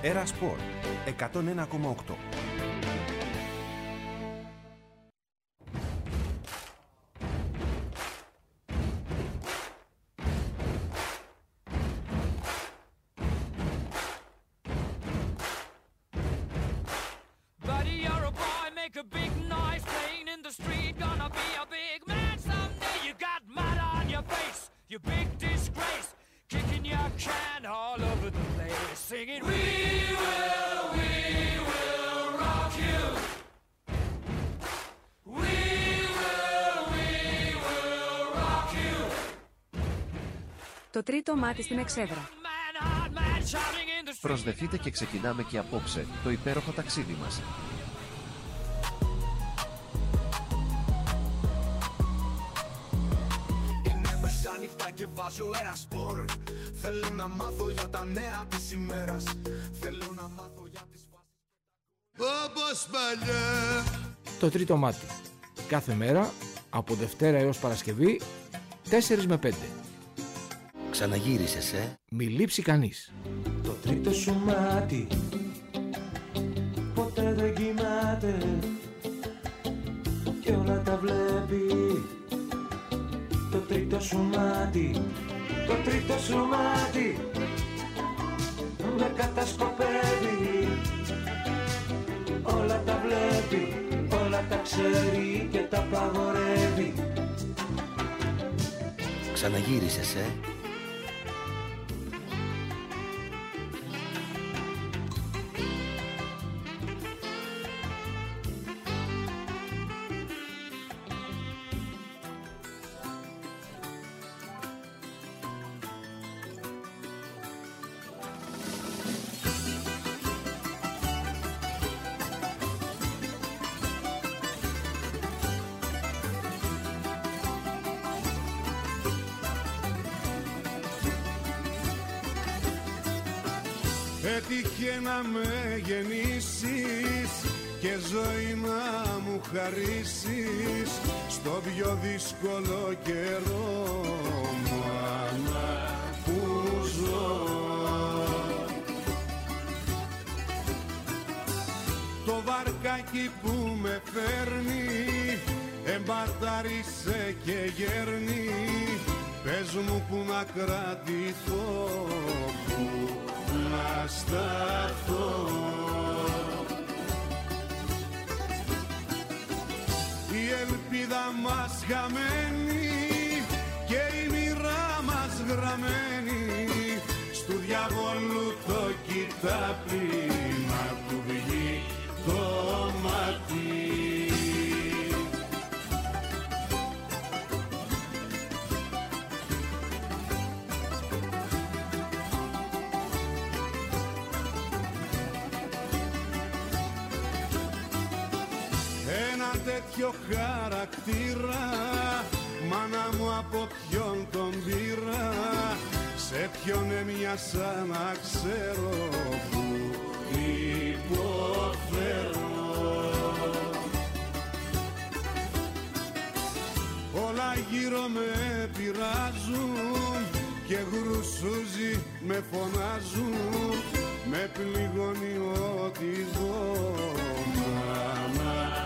Έρα Σπορ 101,8. Το τρίτο μάτι στην Εξέδρα. Προσδεθείτε και ξεκινάμε και απόψε το υπέροχο ταξίδι μας. Είναι μεσάνυχτα και βάζω ένα σπορ. Θέλω να μάθω για τα νέα της ημέρας. Θέλω να μάθω για τις φάσεις. Όπως παλιά. Το τρίτο μάτι. Κάθε μέρα, από Δευτέρα έως Παρασκευή, 4 με 5. Ξαναγύρισες, Μη λείψει κανείς. Το τρίτο σου μάτι ποτέ δεν κοιμάται και όλα τα βλέπει. Το τρίτο σου μάτι, το τρίτο σου μάτι με κατασκοπεύει. Όλα τα βλέπει, όλα τα ξέρει και τα παγορεύει. Ξαναγύρισες, Έτυχε να με γεννήσεις και ζωή να μου χαρίσεις στο πιο δύσκολο καιρό, μάνα, που ζω. Το βαρκάκι που με φέρνει εμπαρτάρισε και γέρνει. Πες μου που να κρατηθώ, που να σταθώ. Η ελπίδα μας χαμένη και η μοίρα μας γραμμένη στου διαβόλου το κοιτάπι να του βγει το μάτι. Τέτοιο χαρακτήρα, μάνα μου από ποιον τον πήρα, σε ποιον έμοιασα να ξέρω που υποφέρω. Όλα γύρω με πειράζουν και γρουσούζι με φωνάζουν, με πληγώνει ό,τι δω, μάνα.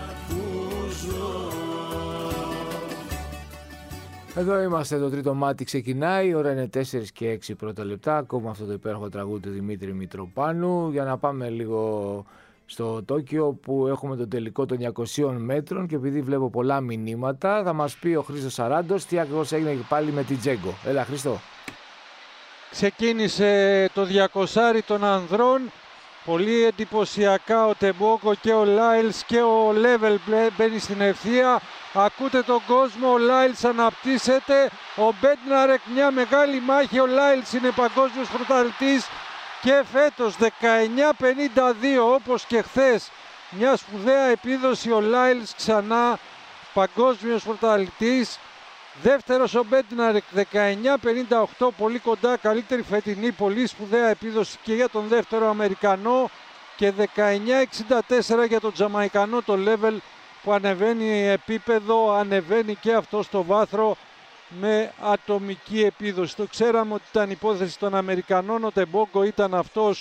Εδώ είμαστε, το τρίτο μάτι ξεκινάει, η ώρα είναι 4 και 6 πρώτα λεπτά. Ακόμα αυτό το υπέροχο τραγούδι του Δημήτρη Μητροπάνου για να πάμε λίγο στο Τόκιο που έχουμε τον τελικό των 200 μέτρων και επειδή βλέπω πολλά μηνύματα θα μας πει ο Χρήστος Σαράντος τι ακριβώς έγινε πάλι με την Τζέγκο. Έλα Χρήστο. Ξεκίνησε το 200 των ανδρών. Πολύ εντυπωσιακά ο Τεμπόκο και ο Λάιλς και ο Λέβελ μπαίνει στην ευθεία. Ακούτε τον κόσμο, ο Λάιλς αναπτύσσεται. Ο Μπέντναρεκ μια μεγάλη μάχη, ο Λάιλς είναι παγκόσμιος πρωταθλητής και φέτος 19.52 όπως και χθες. Μια σπουδαία επίδοση, ο Λάιλς ξανά παγκόσμιος πρωταθλητής. Δεύτερος ο Μπέντναρεκ 19.58, πολύ κοντά, καλύτερη φετινή, πολύ σπουδαία επίδοση και για τον δεύτερο Αμερικανό και 19.64 για τον Τζαμαϊκανό το level που ανεβαίνει επίπεδο, ανεβαίνει και αυτό στο βάθρο με ατομική επίδοση. Το ξέραμε ότι ήταν υπόθεση των Αμερικανών, ο Τεμπόκο ήταν αυτός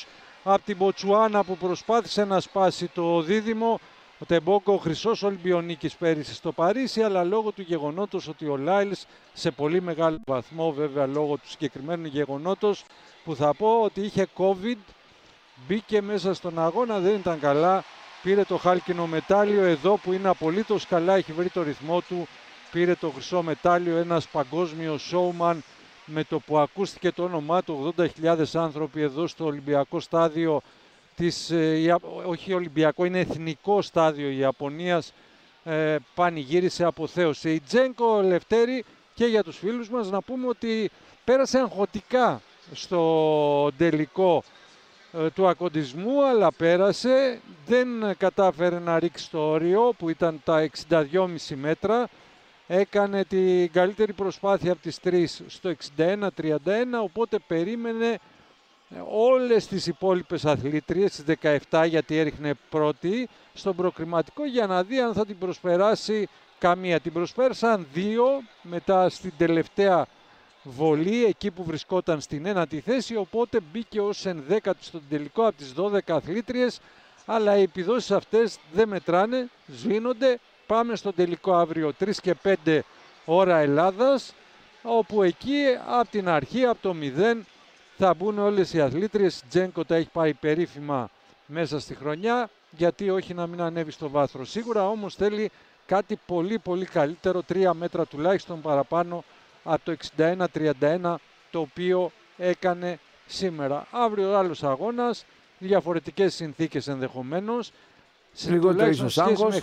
από την Μποτσουάνα που προσπάθησε να σπάσει το δίδυμο. Ο Τεμπόκο, ο χρυσός Ολυμπιονίκης πέρυσι στο Παρίσι, αλλά λόγω του γεγονότος ότι ο Λάιλς σε πολύ μεγάλο βαθμό, βέβαια λόγω του συγκεκριμένου γεγονότος, που θα πω ότι είχε COVID, μπήκε μέσα στον αγώνα, δεν ήταν καλά, πήρε το χάλκινο μετάλλιο. Εδώ που είναι απολύτως καλά, έχει βρει το ρυθμό του, πήρε το χρυσό μετάλλιο, ένας παγκόσμιος showman, με το που ακούστηκε το όνομά του 80.000 άνθρωποι εδώ στο Ολυμπιακό στάδιο όχι Ολυμπιακό, είναι εθνικό στάδιο Ιαπωνίας, πανηγύρισε, αποθέωσε. Η Τζένκο, Λευτέρη, και για τους φίλους μας να πούμε ότι πέρασε αγχωτικά στο τελικό του ακοντισμού, αλλά πέρασε, δεν κατάφερε να ρίξει το όριο που ήταν τα 62,5 μέτρα. Έκανε την καλύτερη προσπάθεια από τις τρεις στο 61-31, οπότε περίμενε όλες τις υπόλοιπες αθλήτριες, τις 17, γιατί έριχνε πρώτη στον προκριματικό, για να δει αν θα την προσπεράσει καμία. Την προσπέρασαν δύο, μετά στην τελευταία βολή, εκεί που βρισκόταν στην ένατη θέση, οπότε μπήκε ως ενδέκατη στον τελικό από τις 12 αθλήτριες, αλλά οι επιδόσεις αυτές δεν μετράνε, σβήνονται. Πάμε στον τελικό αύριο 3 και 5 ώρα Ελλάδας, όπου εκεί από την αρχή, από το 0, θα μπουν όλες οι αθλήτριες. Τζένκο τα έχει πάει περίφημα μέσα στη χρονιά, γιατί όχι να μην ανέβει στο βάθρο. Σίγουρα όμως θέλει κάτι πολύ πολύ καλύτερο, 3 μέτρα τουλάχιστον παραπάνω από το 61-31, το οποίο έκανε σήμερα. Αύριο άλλος αγώνας, διαφορετικές συνθήκες ενδεχομένως. Λιγότερο ίσως άγχος.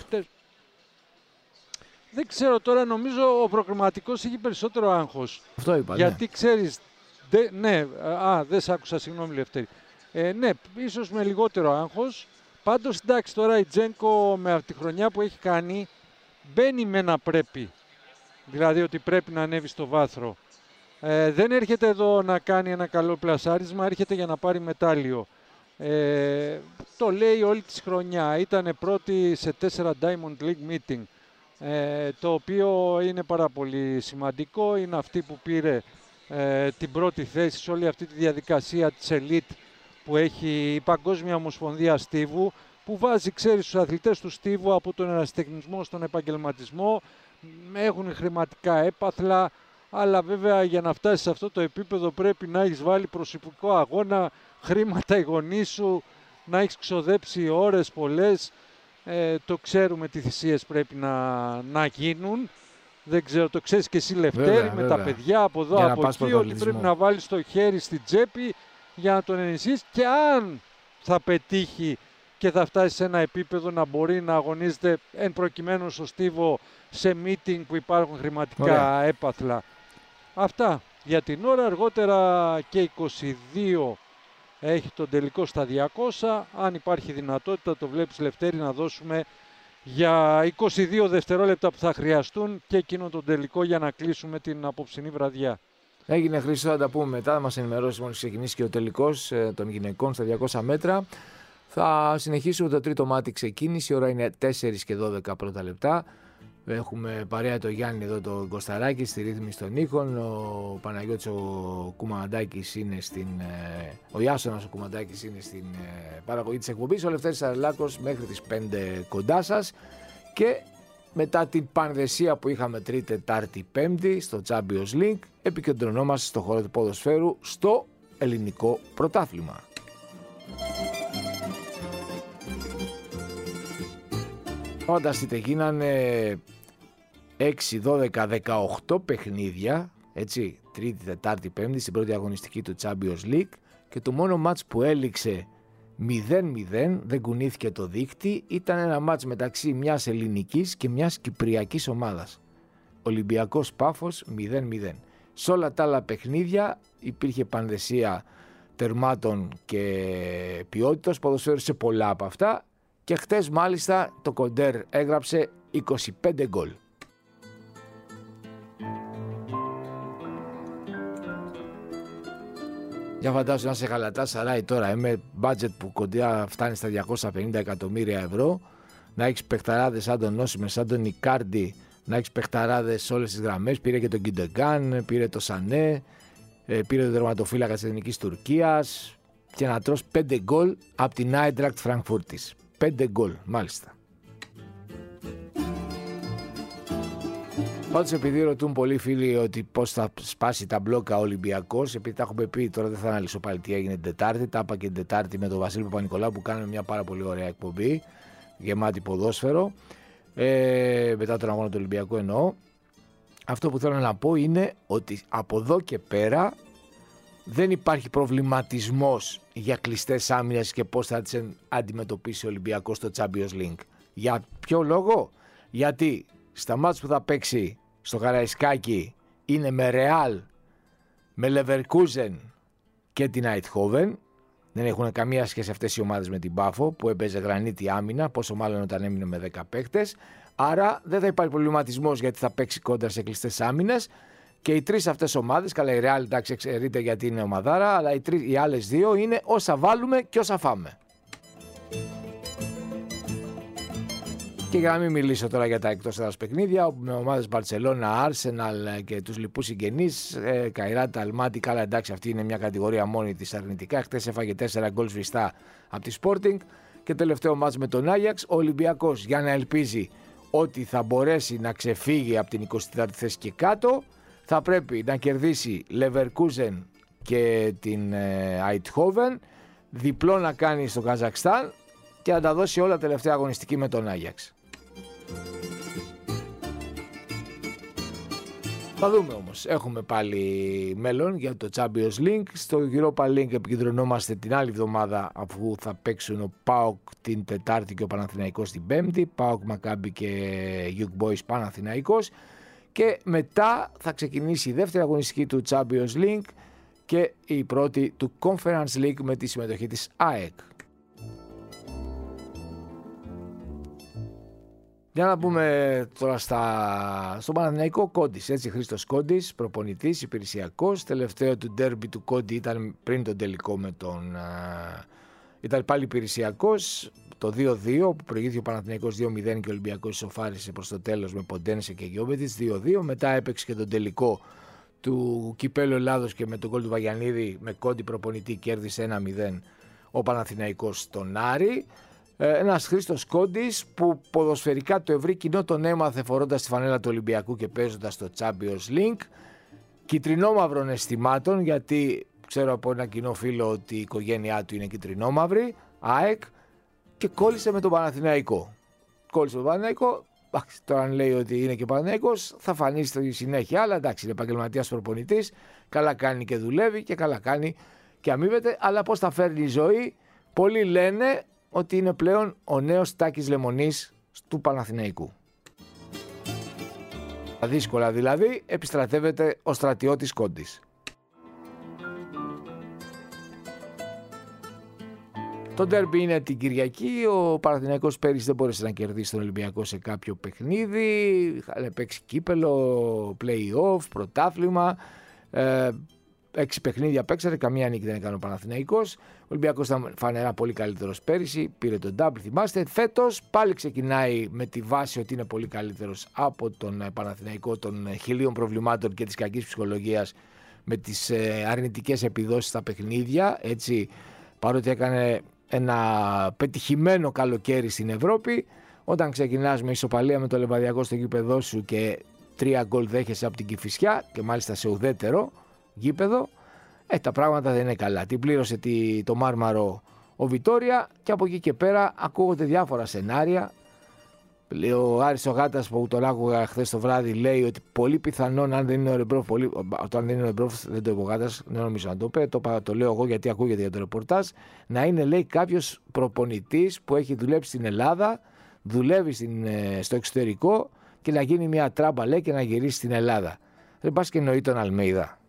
Δεν ξέρω τώρα, νομίζω ο προκριματικός έχει περισσότερο άγχος. Αυτό είπα, γιατί ναι. Ξέρεις, δεν σ' άκουσα, συγγνώμη Λευτέρη. Ναι, ίσως με λιγότερο άγχος. Πάντως εντάξει, τώρα η Τζένκο με αυτή τη χρονιά που έχει κάνει μπαίνει με ένα πρέπει. Δηλαδή ότι πρέπει να ανέβει στο βάθρο. Δεν έρχεται εδώ να κάνει ένα καλό πλασάρισμα, έρχεται για να πάρει μετάλλιο. Το λέει όλη τη χρονιά. Ήτανε πρώτη σε 4 Diamond League meeting. Το οποίο είναι πάρα πολύ σημαντικό. Είναι αυτή που πήρε την πρώτη θέση σε όλη αυτή τη διαδικασία της Elite που έχει η Παγκόσμια Ομοσπονδία Στίβου, που βάζει, ξέρεις, τους αθλητές του Στίβου από τον ερασιτεχνισμό στον επαγγελματισμό, έχουν χρηματικά έπαθλα, αλλά βέβαια για να φτάσεις σε αυτό το επίπεδο πρέπει να έχεις βάλει προσωπικό αγώνα, χρήματα οι γονείς σου, να έχεις ξοδέψει ώρες πολλές. Το ξέρουμε τι θυσίες πρέπει να γίνουν. Δεν ξέρω, το ξέρεις και εσύ Λευτέρη, με τα παιδιά από εδώ, για από εκεί, ότι πρέπει να βάλεις το χέρι στην τσέπη για να τον ενισχύσεις, και αν θα πετύχει και θα φτάσει σε ένα επίπεδο να μπορεί να αγωνίζεται εν προκειμένου στο Στίβο σε meeting που υπάρχουν χρηματικά έπαθλα. Αυτά για την ώρα. Αργότερα και 22 έχει τον τελικό στα 200. Αν υπάρχει δυνατότητα, το βλέπεις Λευτέρη, να δώσουμε για 22 δευτερόλεπτα που θα χρειαστούν και εκείνο τον τελικό για να κλείσουμε την απόψινή βραδιά. Έγινε, Χρήστο, θα τα πούμε μετά. Θα μας ενημερώσει μόλις ξεκινήσει και ο τελικός των γυναικών στα 200 μέτρα. Θα συνεχίσουμε το τρίτο μάτι ξεκίνηση. Η ώρα είναι 4 και 12 πρώτα λεπτά. Έχουμε παρέα το Γιάννη εδώ, το Κωσταράκη, στη ρύθμιση των ήχων. Ο Παναγιώτης ο Κουμαντάκης είναι ο Ιάσονας ο Κουμαντάκης είναι στην παραγωγή της εκπομπής. Ο Λευτέρης Σαρελάκος μέχρι τις 5 κοντά σας. Και μετά την πανδεσία που είχαμε Τρίτη, Τετάρτη, Πέμπτη στο Champions League, επικεντρωνόμαστε στο χώρο του ποδοσφαίρου, στο ελληνικό πρωτάθλημα. Φανταστείτε, γίνανε 6, 12, 18 παιχνίδια, έτσι, Τρίτη, Τετάρτη, Πέμπτη, στην πρώτη αγωνιστική του Champions League, και το μόνο μάτς που έληξε 0-0, δεν κουνήθηκε το δίχτυ, ήταν ένα μάτς μεταξύ μιας ελληνικής και μιας κυπριακής ομάδας. Ολυμπιακός Πάφος 0-0. Σε όλα τα άλλα παιχνίδια υπήρχε πανδεσία τερμάτων και ποιότητας ποδοσφαίρου σε πολλά από αυτά, και χτες μάλιστα το Κοντέρ έγραψε 25 γκολ. Για φαντάσου να σε Γαλατάσαράι τώρα, με budget που κοντά φτάνει στα 250 εκατομμύρια ευρώ, να έχεις παιχταράδες σαν τον Όσιμεν, σαν τον Ικάρντι, να έχεις παιχταράδες σε όλες τις γραμμές. Πήρε και τον Γκιντεγκάν, πήρε το Σανέ, πήρε τον τερματοφύλακα της Εθνικής Τουρκίας. και να τρως 5 γκολ από την Άιντρακτ Φραγκφούρτης. 5 γκολ, μάλιστα. Πάντως, επειδή ρωτούν πολλοί φίλοι ότι πώς θα σπάσει τα μπλόκα ο Ολυμπιακός, επειδή τα έχουμε πει, τώρα δεν θα αναλύσω πάλι τι έγινε την Τετάρτη. Τα είπα και την Τετάρτη με τον Βασίλη Παπα-Νικολάου που κάνουμε μια πάρα πολύ ωραία εκπομπή, γεμάτη ποδόσφαιρο, μετά τον αγώνα του Ολυμπιακού εννοώ. Αυτό που θέλω να πω είναι ότι από εδώ και πέρα δεν υπάρχει προβληματισμός για κλειστές άμυνες και πώς θα τις αντιμετωπίσει ο Ολυμπιακός στο Champions League. Για ποιο λόγο? Γιατί στα μάτς που θα παίξει στο Καραϊσκάκι είναι με Real, με Leverkusen και την Eindhoven. Δεν έχουν καμία σχέση αυτές οι ομάδες με την Πάφο που έπαιζε γρανίτη άμυνα, πόσο μάλλον όταν έμεινε με 10 παίκτες. Άρα δεν θα υπάρχει προβληματισμός γιατί θα παίξει κόντρα σε κλειστές άμυνες. Και οι τρεις αυτές ομάδες, καλά η Real εντάξει εξαιρείται γιατί είναι ομαδάρα, αλλά οι άλλες δύο είναι όσα βάλουμε και όσα φάμε. Και για να μην μιλήσω τώρα για τα εκτός έδρας παιχνίδια, με ομάδες Μπαρτσελώνα, Arsenal και τους λοιπούς συγγενείς, Καϊράτα, Αλμάτι, καλά εντάξει αυτή είναι μια κατηγορία μόνη της αρνητικά. Χτες έφαγε 4 γκολ σβηστά από τη Sporting και τελευταίο μάτς με τον Άγιαξ. Ο Ολυμπιακός για να ελπίζει ότι θα μπορέσει να ξεφύγει από την 24η θέση και κάτω, θα πρέπει να κερδίσει Leverkusen και την Eindhoven, διπλό να κάνει στο Καζακστάν και να τα δώσει όλα τελευταία αγωνιστική με τον Άγιαξ. Θα δούμε όμως, έχουμε πάλι μέλλον για το Champions League. Στο Europa League επικεντρωνόμαστε την άλλη εβδομάδα αφού θα παίξουν ο ΠΑΟΚ την Τετάρτη και ο Παναθηναϊκός την Πέμπτη. ΠΑΟΚ Μακάμπι και Young Boys Παναθηναϊκός. Και μετά θα ξεκινήσει η δεύτερη αγωνιστική του Champions League και η πρώτη του Conference League με τη συμμετοχή της ΑΕΚ. Για να πούμε τώρα στον Παναθηναϊκό, Κόντης, έτσι, Χρήστος Κόντης, προπονητής, υπηρεσιακός. Τελευταίο του ντέρμπι του Κόντι ήταν πριν τον τελικό με τον... Ήταν πάλι υπηρεσιακός, το 2-2 που προηγήθηκε ο Παναθηναϊκός 2-0 και ο Ολυμπιακός ισοφάρισε προς το τέλος με Ποντένσε και Γιόβετιτς 2-2. Μετά έπαιξε και τον τελικό του Κυπέλλου Ελλάδος και με τον γκολ του Βαγιανίδη με Κόντι προπονητή κέρδισε 1-0 ο Παναθηναϊκός στον Άρη. Ένας Χρήστος Κόντης που ποδοσφαιρικά το ευρύ κοινό τον έμαθε φορώντας τη φανέλα του Ολυμπιακού και παίζοντας στο Champions League. Κιτρινόμαυρων αισθημάτων, γιατί ξέρω από ένα κοινό φίλο ότι η οικογένειά του είναι κιτρινόμαυρη, ΑΕΚ, και κόλλησε με τον Παναθηναϊκό. Κόλλησε με τον Παναθηναϊκό. Τώρα αν λέει ότι είναι και Παναθηναϊκός θα φανεί στη συνέχεια, αλλά εντάξει, είναι επαγγελματίας προπονητής, καλά κάνει και δουλεύει και καλά κάνει και αμείβεται, αλλά πώς θα φέρνει η ζωή, πολλοί λένε ότι είναι πλέον ο νέος Τάκης Λεμονής του Παναθηναϊκού. Δύσκολα δηλαδή επιστρατεύεται ο στρατιώτης Κόντης. Το ντέρμπι είναι την Κυριακή. Ο Παναθηναϊκός πέρυσι δεν μπόρεσε να κερδίσει τον Ολυμπιακό σε κάποιο παιχνίδι. Είχαν παίξει κύπελο, play-off, πρωτάθλημα. 6 παιχνίδια παίξατε, καμία νίκη δεν έκανε ο Παναθηναϊκός. Ο Ολυμπιακός ήταν φανερά πολύ καλύτερος πέρυσι, πήρε τον double, θυμάστε. Φέτος πάλι ξεκινάει με τη βάση ότι είναι πολύ καλύτερος από τον Παναθηναϊκό των χιλίων προβλημάτων και της κακής ψυχολογίας με τις αρνητικές επιδόσεις στα παιχνίδια. Έτσι, παρότι έκανε ένα πετυχημένο καλοκαίρι στην Ευρώπη, όταν ξεκινάς με ισοπαλία με το Λεβαδιακό στο γήπεδό σου και 3 γκολ δέχεσαι από την Κηφισιά και μάλιστα σε ουδέτερο γήπεδο, τα πράγματα δεν είναι καλά. Την πλήρωσε το Μάρμαρο ο Βιτόρια και από εκεί και πέρα ακούγονται διάφορα σενάρια. Ο Άρης ο Γάτας που τον άκουγα χθες το βράδυ λέει ότι πολύ πιθανόν αν δεν είναι ο Ρεμπρόφ, αν δεν είναι ο Ρεμπρόφ δεν το είπε ο Γάτας, δεν νομίζω να το πει, το λέω εγώ γιατί ακούγεται για το ρεπορτάζ, να είναι λέει κάποιος προπονητής που έχει δουλέψει στην Ελλάδα, δουλεύει στο εξωτερικό και να γίνει μια τράμπα λέει και να γυρίσει στην Ελλάδα. Δεν πας και εννοεί τον Αλμέιδα.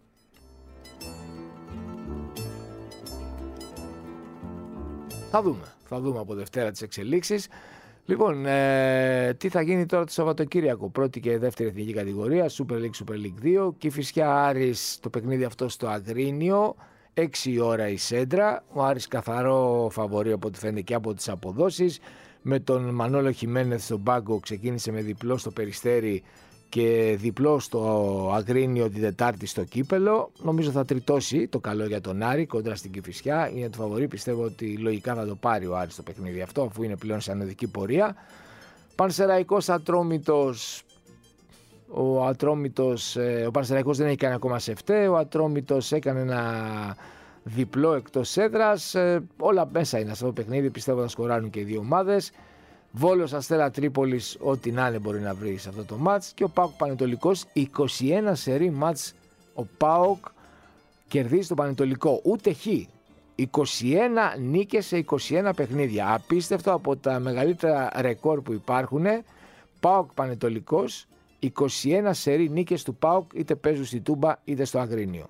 Θα δούμε από Δευτέρα τις εξελίξεις. Λοιπόν, τι θα γίνει τώρα το Σαββατοκύριακο, πρώτη και δεύτερη εθνική κατηγορία, Super League, Super League 2, Κηφισιά Άρης, το παιχνίδι αυτό στο Αγρίνιο, 6 η ώρα η Σέντρα, ο Άρης καθαρό φαβορί από ό,τι φαίνεται και από τις αποδόσεις, με τον Μανόλο Χιμένεθ στον πάγκο ξεκίνησε με διπλό στο Περιστέρι και διπλό στο Αγρίνιο την Τετάρτη στο Κύπελλο. Νομίζω θα τριτώσει το καλό για τον Άρη κόντρα στην Κηφισιά. Είναι το φαβορί, πιστεύω ότι λογικά θα το πάρει ο Άρης το παιχνίδι αυτό, αφού είναι πλέον σε ανωδική πορεία. Πανσεραϊκός Ατρόμητος. Ο Πανσεραϊκός δεν έχει κάνει ακόμα σεφτέ. Ο Ατρόμητος έκανε ένα διπλό εκτός έδρας. Όλα μέσα είναι αυτό το παιχνίδι, πιστεύω θα σκοράρουν και οι δύο ομάδες. Βόλος Αστέρα Τρίπολης, ό,τι να είναι μπορεί να βρει σε αυτό το μάτς. Και ο ΠΑΟΚ Πανετολικός, 21 σερί μάτς ο ΠΑΟΚ κερδίζει το Πανετολικό, ούτε χ. 21 νίκες σε 21 παιχνίδια. Απίστευτο, από τα μεγαλύτερα ρεκόρ που υπάρχουν. ΠΑΟΚ Πανετολικός, 21 σερί νίκες του ΠΑΟΚ, είτε παίζουν στη Τούμπα είτε στο Αγρίνιο.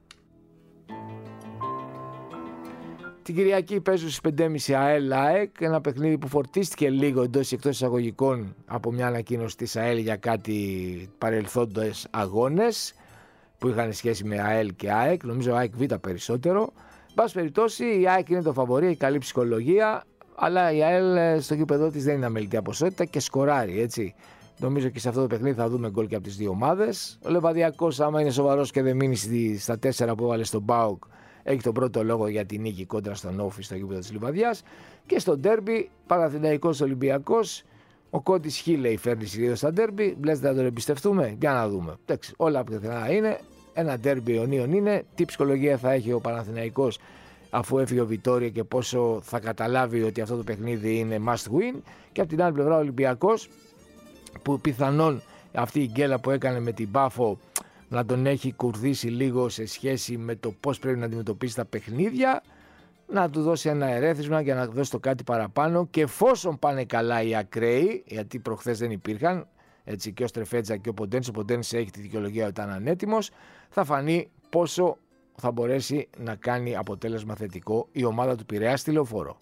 Την Κυριακή παίζουν στις 5.30 ΑΕΛ ΑΕΚ, ένα παιχνίδι που φορτίστηκε λίγο εντός ή εκτός εισαγωγικών από μια ανακοίνωση της ΑΕΛ για κάτι παρελθόντες αγώνες που είχαν σχέση με ΑΕΛ και ΑΕΚ, νομίζω ΑΕΚ Β περισσότερο. Εν πάση περιπτώσει, η ΑΕΚ είναι το φαβορί, έχει καλή ψυχολογία, αλλά η ΑΕΛ στο γήπεδο της δεν είναι αμεληταία ποσότητα και σκοράρει, έτσι. Νομίζω και σε αυτό το παιχνίδι θα δούμε γκολ και από τις δύο ομάδες. Ο Λεβαδιακός, άμα είναι σοβαρός και δεν μείνει στα 4 που έβαλε στον ΠΑΟΚ, έχει τον πρώτο λόγο για τη νίκη κόντρα στον Όφη στο γήπεδο της Λιβαδιάς. Και στο ντέρμπι, Παναθηναϊκός Ολυμπιακός, ο Κόντις Χίλεϊ φέρνει συνήθως στα ντέρμπι. Λέτε να τον εμπιστευτούμε, για να δούμε. Εντάξει, όλα πιθανά είναι. Ένα ντέρμπι αιωνίων είναι. Τι ψυχολογία θα έχει ο Παναθηναϊκός αφού έφυγε ο Βιτόριο και πόσο θα καταλάβει ότι αυτό το παιχνίδι είναι must win. Και από την άλλη πλευρά ο Ολυμπιακός, που πιθανόν αυτή η γκέλα που έκανε με την Πάφο να τον έχει κουρδίσει λίγο σε σχέση με το πώς πρέπει να αντιμετωπίσει τα παιχνίδια, να του δώσει ένα ερέθισμα για να δώσει το κάτι παραπάνω, και εφόσον πάνε καλά οι ακραίοι, γιατί προχθές δεν υπήρχαν, έτσι, και ο Στρεφέτζα και ο Ποντένσε έχει τη δικαιολογία ότι ήταν ανέτοιμος, θα φανεί πόσο θα μπορέσει να κάνει αποτέλεσμα θετικό η ομάδα του Πειραιά στη Λεωφόρο.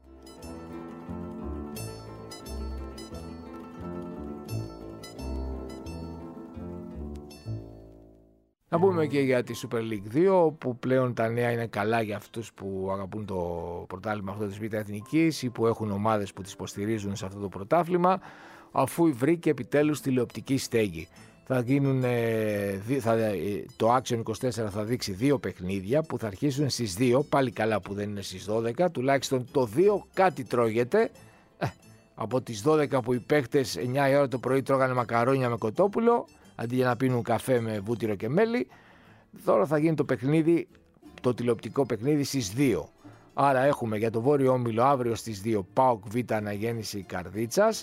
Να πούμε και για τη Super League 2, που πλέον τα νέα είναι καλά για αυτούς που αγαπούν το πρωτάθλημα αυτό της Β' Εθνικής ή που έχουν ομάδες που τις υποστηρίζουν σε αυτό το πρωτάθλημα, αφού βρήκε επιτέλους τηλεοπτική στέγη. Το Action 24 θα δείξει 2 παιχνίδια που θα αρχίσουν στις 2, πάλι καλά που δεν είναι στις 12, τουλάχιστον το 2 κάτι τρώγεται. Από τις 12 που οι παίχτες 9 η ώρα το πρωί τρώγανε μακαρόνια με κοτόπουλο, αντί για να πίνουν καφέ με βούτυρο και μέλι, τώρα θα γίνει το παιχνίδι, το τηλεοπτικό παιχνίδι στις 2. Άρα έχουμε για το Βόρειο Όμιλο αύριο στις 2 ΠΑΟΚ Β' Αναγέννηση Καρδίτσας.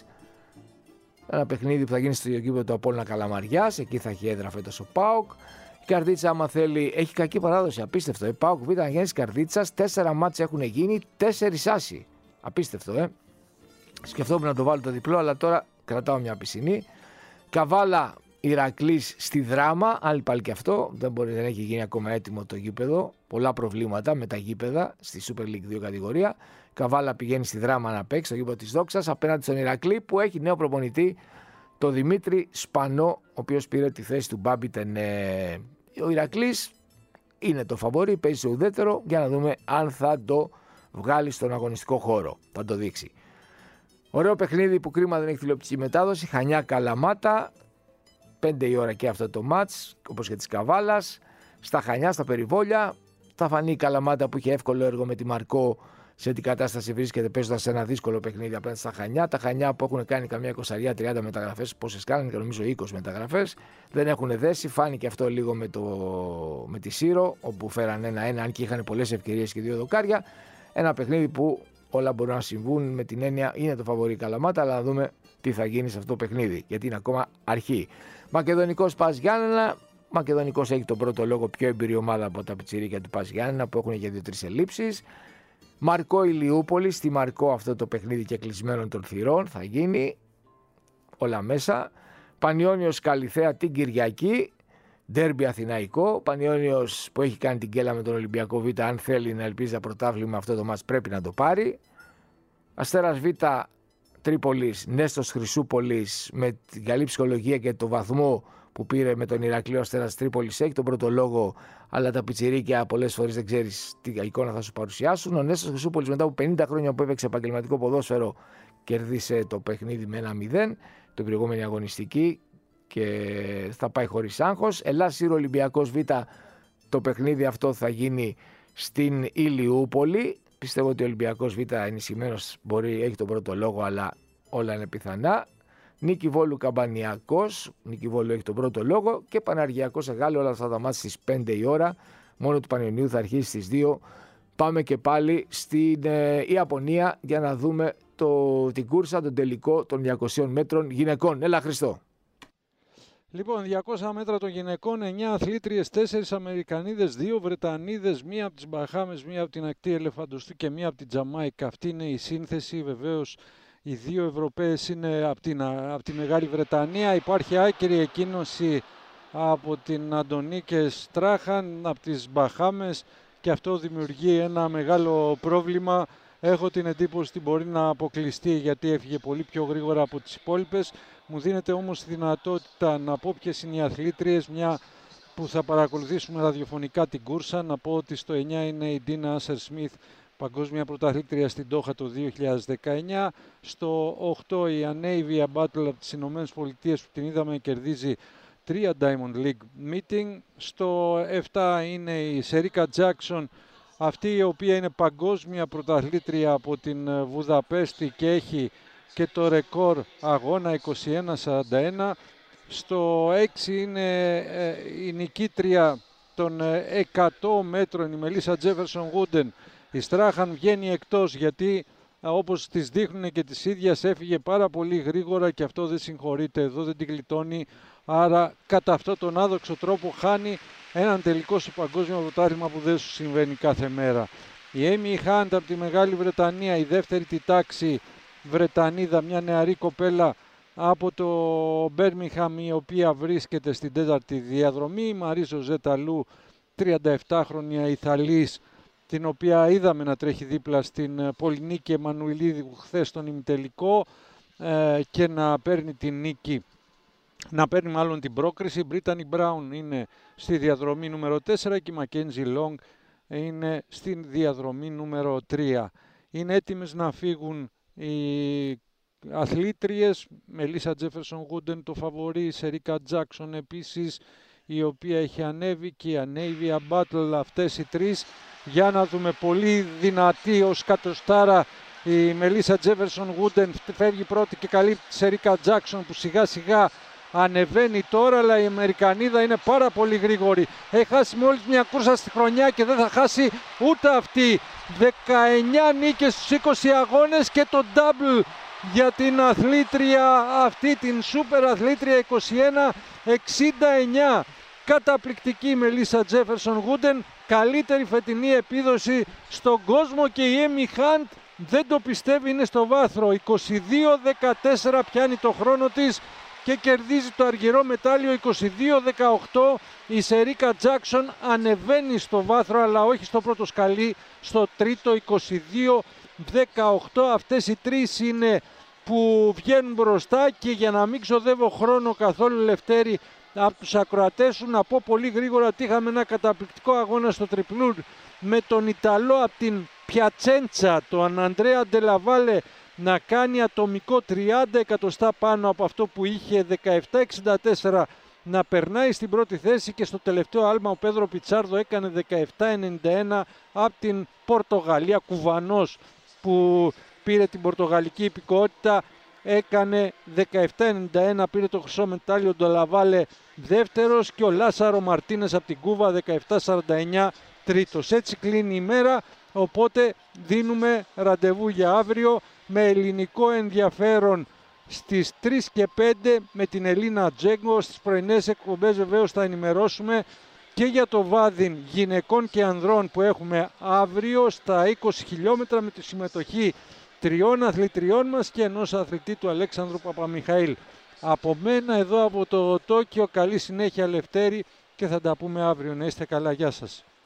Ένα παιχνίδι που θα γίνει στο γήπεδο του Απόλλωνα Καλαμαριάς, εκεί θα έχει έδρα φέτος ο ΠΑΟΚ. Η Καρδίτσα, άμα θέλει, έχει κακή παράδοση, απίστευτο. ΠΑΟΚ Β' Αναγέννηση Καρδίτσας, 4 μάτς έχουν γίνει, 4 άσοι. Απίστευτο, Σκεφτόμουν να το βάλω το διπλό, αλλά τώρα κρατάω μια πισινή. Καβάλα Ηρακλής στη Δράμα, άλλη πάλι και αυτό, δεν έχει γίνει ακόμα έτοιμο το γήπεδο, πολλά προβλήματα με τα γήπεδα στη Super League 2 κατηγορία. Καβάλα πηγαίνει στη Δράμα να παίξει στο γήπεδο της Δόξας απέναντι στον Ηρακλή, που έχει νέο προπονητή, το Δημήτρη Σπανό, ο οποίος πήρε τη θέση του Μπάμπιτεν. Ο Ηρακλής είναι το φαβόρι, παίζει στο ουδέτερο, για να δούμε αν θα το βγάλει στον αγωνιστικό χώρο, θα το δείξει. Ωραίο παιχνίδι που κρίμα δεν έχει τηλεοπτική μετάδοση, Χανιά Καλαμάτα, 5 η ώρα και αυτό το μάτς, όπως και της Καβάλας. Στα Χανιά, στα περιβόλια, θα φανεί η Καλαμάτα που είχε εύκολο έργο με τη Μαρκό, σε τι κατάσταση βρίσκεται παίζοντας σε ένα δύσκολο παιχνίδι απέναντι στα Χανιά. Τα Χανιά που έχουν κάνει καμιά 20-30 μεταγραφές, πόσες κάνανε, και νομίζω 20 μεταγραφές, δεν έχουν δέσει. Φάνηκε αυτό λίγο με τη Σύρο, όπου φέραν 1-1, αν και είχαν πολλές ευκαιρίες και 2 δοκάρια. Ένα παιχνίδι που όλα μπορούν να συμβούν, με την έννοια είναι το φαβορί Καλαμάτα, αλλά να δούμε τι θα γίνει σε αυτό το παιχνίδι, γιατί είναι ακόμα αρχή. Μακεδονικός Πας Γιάννενα. Μακεδονικός έχει τον πρώτο λόγο, πιο εμπειρή ομάδα από τα πιτσιρίκια του Πας Γιάννενα που έχουν και 2-3 ελλείψεις. Μαρκό Ηλιούπολη, στη Μαρκό αυτό το παιχνίδι και κλεισμένων των θυρών θα γίνει. Όλα μέσα. Πανιώνιος Καλιθέα την Κυριακή. Ντέρμπι Αθηναϊκό. Πανιώνιος που έχει κάνει την κέλα με τον Ολυμπιακό Β', αν θέλει να ελπίζει να πρωτάθλημα αυτό το μάτς πρέπει να το πάρει. Αστέρας Β' Τρίπολης, Νέστος Χρυσούπολης, με την καλή ψυχολογία και το βαθμό που πήρε με τον Ηρακλείο, Αστέρας Τρίπολης έχει τον πρώτο λόγο, αλλά τα πιτσιρίκια πολλές φορές δεν ξέρεις τι εικόνα θα σου παρουσιάσουν. Ο Νέστος Χρυσούπολης, μετά από 50 χρόνια που έπαιξε επαγγελματικό ποδόσφαιρο, κέρδισε το παιχνίδι με 1-0 την προηγούμενη αγωνιστική. και θα πάει χωρίς άγχος. Ελλάς-Σύρο Ολυμπιακός Β, το παιχνίδι αυτό θα γίνει στην Ηλιούπολη. Πιστεύω ότι ο Ολυμπιακός Β ενισχυμένος έχει τον πρώτο λόγο, αλλά όλα είναι πιθανά. Νίκη Βόλου Καμπανιακός, Νίκη Βόλου έχει τον πρώτο λόγο και Παναργιακός Εγάλη, όλα αυτά τα μάτια στις 5 η ώρα. Μόνο του Πανιωνίου θα αρχίσει στις 2. Πάμε και πάλι στην Ιαπωνία για να δούμε την κούρσα, τον τελικό των 200 μέτρων γυναικών. Έλα Χριστό. Λοιπόν, 200 μέτρα των γυναικών, 9 αθλήτριες, 4 Αμερικανίδες, 2 Βρετανίδες, μία από τις Μπαχάμες, μία από την ακτή Ελεφαντοστού και μία από την Τζαμάικα. Αυτή είναι η σύνθεση. Βεβαίως οι 2 Ευρωπαίες είναι από τη Μεγάλη Βρετανία. Υπάρχει άκυρη εκκίνηση από την Αντωνίκε Στράχαν, από τις Μπαχάμες, και αυτό δημιουργεί ένα μεγάλο πρόβλημα. Έχω την εντύπωση ότι μπορεί να αποκλειστεί γιατί έφυγε πολύ πιο γρήγορα από τις υπόλοιπες. Μου δίνεται όμως τη δυνατότητα να πω ποιες είναι οι αθλήτριες, μια που θα παρακολουθήσουμε ραδιοφωνικά την κούρσα. Να πω ότι στο 9 είναι η Ντίνα Άσερ Σμιθ, παγκόσμια πρωταθλήτρια στην Ντόχα το 2019. Στο 8 η Ανέιβια Μπάτλ από τις Ηνωμένες Πολιτείες, που την είδαμε κερδίζει 3 Diamond League Meeting. Στο 7 είναι η Σερίκα Τζάκσον, αυτή η οποία είναι παγκόσμια πρωταθλήτρια από την Βουδαπέστη και έχει και το ρεκόρ αγώνα 21-41. Στο 6 είναι η νικήτρια των 100 μέτρων, η Μελίσσα Τζέφερσον Γούντεν. Η Στράχαν βγαίνει εκτός γιατί, όπως τις δείχνουν και τις ίδιας, έφυγε πάρα πολύ γρήγορα και αυτό δεν συγχωρείται, εδώ δεν την γλιτώνει. Άρα κατά αυτόν τον άδοξο τρόπο χάνει έναν τελικό στο παγκόσμιο πρωτάθλημα που δεν σου συμβαίνει κάθε μέρα. Η Έμι Χάντ από τη Μεγάλη Βρετανία, η δεύτερη τη τάξη Βρετανίδα, μια νεαρή κοπέλα από το Μπέρμιγχαμ, η οποία βρίσκεται στην 4η διαδρομή. Η Μαρίζο Ζεταλού, 37χρονια Ιθαλής, την οποία είδαμε να τρέχει δίπλα στην Πολυνίκη Εμμανουηλίδη χθες στον ημιτελικό και να παίρνει την νίκη, να παίρνει μάλλον την πρόκριση. Η Μπρίτανι Μπράουν είναι στη διαδρομή νούμερο 4 και η Μακέντζι Λόγκ είναι στη διαδρομή νούμερο 3. Είναι έτοιμες να φύγουν οι αθλήτριες. Μελίσσα Τζέφερσον Γούντεν το φαβορί, η Σερίκα Τζάκσον επίσης, η οποία έχει ανέβει, και η Ανέιβια Μπάτλ, αυτές οι τρεις. Για να δούμε, πολύ δυνατή ως κατοστάρα η Μελίσσα Τζέφερσον Γούντεν, φεύγει πρώτη και καλύπτει τη Σερίκα Τζάκσον που σιγά σιγά ανεβαίνει τώρα, αλλά η Αμερικανίδα είναι πάρα πολύ γρήγορη. Έχει χάσει μόλις μια κούρσα στη χρονιά και δεν θα χάσει ούτε αυτή. 19 νίκες στους 20 αγώνες και το double για την αθλήτρια αυτή, την σούπερ αθλήτρια 21-69. Καταπληκτική Μελίσσα Τζέφερσον Γούντεν, καλύτερη φετινή επίδοση στον κόσμο, και η Έμι Χάντ δεν το πιστεύει, είναι στο βάθρο. 22-14 πιάνει το χρόνο της και κερδίζει το αργυρό μετάλλιο. 22-18 η Σερίκα Τζάκσον ανεβαίνει στο βάθρο, αλλά όχι στο πρώτο σκαλί, στο τρίτο. 22-18 αυτές οι τρεις είναι που βγαίνουν μπροστά. Και για να μην ξοδεύω χρόνο καθόλου, Λευτέρη, από τους ακροατές σου να πω πολύ γρήγορα ότι είχαμε ένα καταπληκτικό αγώνα στο τριπλούρ με τον Ιταλό από την Πιατσέντσα, τον Αντρέα Ντελαβάλε, να κάνει ατομικό 30 εκατοστά πάνω από αυτό που είχε, 17-64, να περνάει στην πρώτη θέση, και στο τελευταίο άλμα ο Πέδρο Πιτσάρδο έκανε 17-91 από την Πορτογαλία, κουβανός που πήρε την πορτογαλική υπηκότητα, έκανε 17-91, πήρε το χρυσό μετάλλιο, τον Ντελαβάλε δεύτερος, και ο Λάσαρο Μαρτίνες από την Κούβα 17-49 τρίτος. Έτσι κλείνει η μέρα, οπότε δίνουμε ραντεβού για αύριο με ελληνικό ενδιαφέρον στις 3 και 5 με την Ελίνα Τζέγκο. Στις πρωινές εκπομπές βεβαίως θα ενημερώσουμε και για το βάδιν γυναικών και ανδρών που έχουμε αύριο στα 20 χιλιόμετρα, με τη συμμετοχή 3 αθλητριών μας και ενός αθλητή, του Αλέξανδρου Παπαμιχαήλ. Από μένα εδώ από το Τόκιο, καλή συνέχεια Λευτέρη, και θα τα πούμε αύριο. Να είστε καλά, γεια σας.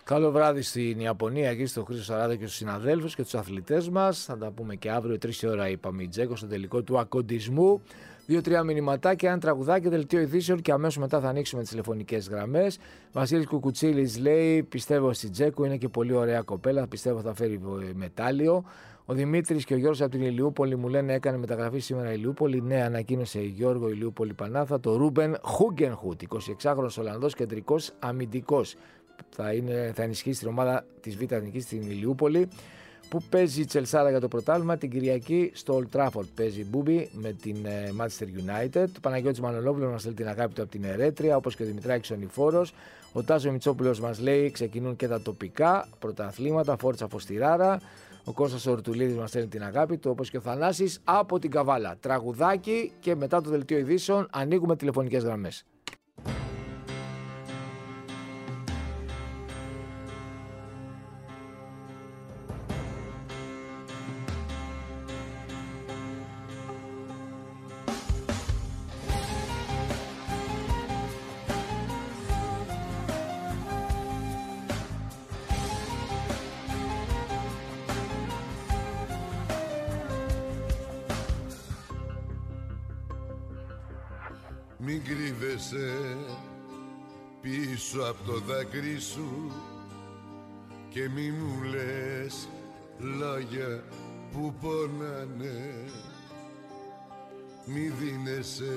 Καλό βράδυ στην Ιαπωνία, εκεί στο Χρήστο Σαράδα και στους συναδέλφους και τους αθλητές μας. Θα τα πούμε και αύριο 3 η ώρα, είπαμε, η Τζέκο στο τελικό του ακοντισμού. 2-3 μηνυματάκια, ένα τραγουδάκι, δελτίο ειδήσεων και αμέσως μετά θα ανοίξουμε τις τηλεφωνικές γραμμές. Βασίλης Κουκουτσίλης λέει: πιστεύω στη Τζέκο, είναι και πολύ ωραία κοπέλα. Πιστεύω θα φέρει μετάλλιο. Ο Δημήτρης και ο Γιώργος από την Ηλιούπολη μου λένε: έκανε μεταγραφή σήμερα η Ηλιούπολη. Ναι, ανακοίνωσε η Γιώργο Ηλιούπολη Πανάθα. Το Ρούμπεν Χούγκενχουτ, 26χρονος Ολλανδός κεντρικός αμυντικός. Θα ενισχύσει την ομάδα της Β' Εθνικής στην Ηλιούπολη, που παίζει η Τσελσάρα για το πρωτάθλημα την Κυριακή στο Old Trafford. Παίζει Μπούμπι με την Manchester United. Ο Παναγιώτης Μανολόπουλος μας λέει την αγάπη του από την Ερέτρια, όπως και ο Δημητράκης Ονιφόρος. Ο Τάσο Μητσόπουλος μας λέει: ξεκινούν και τα τοπικά πρωταθλήματα, Φόρτσα Φωστηράρα. Ο Κώστας Ορτουλίδης μας στέλνει την αγάπη του, όπως και ο Θανάσης από την Καβάλα. Τραγουδάκι και μετά το δελτίο ειδήσεων ανοίγουμε τηλεφωνικές γραμμές. Μην κρύβεσαι πίσω από το δάκρυ σου και μη μου λες λόγια που πονάνε. Μη δίνεσαι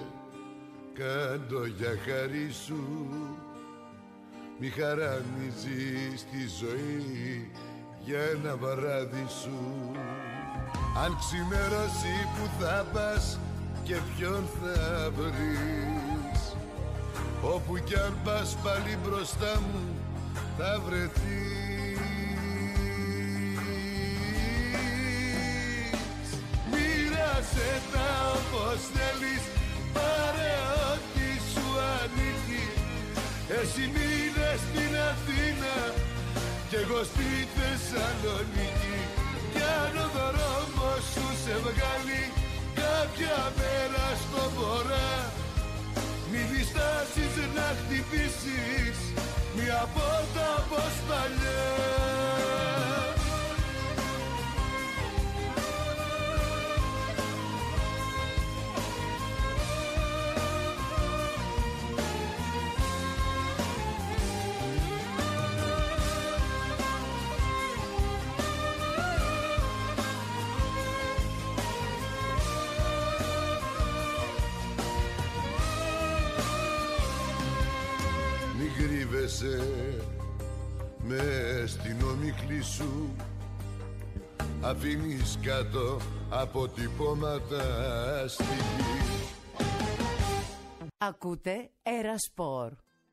κάτω για χάρη σου, μη χαραμίζεις τη ζωή για ένα βράδυ σου. Αν ξημερώσει που θα πας και ποιον θα βρεις, όπου κι αν πας πάλι μπροστά μου θα βρεθείς. Μοίρασε τα όπως θέλεις, πάρε ό,τι σου ανήκει. Εσύ μείνες στην Αθήνα κι εγώ στη Θεσσαλονίκη. Κι αν ο δρόμος σου σε βγάλει κάποια μέρα στο βορρά, μη διστάσεις να χτυπήσεις μια πόρτα όπως παλιά. Μες στην ομίχλη σου αφήνεις κάτω αποτυπώματα στη γη. Ακούτε Ερασπορ.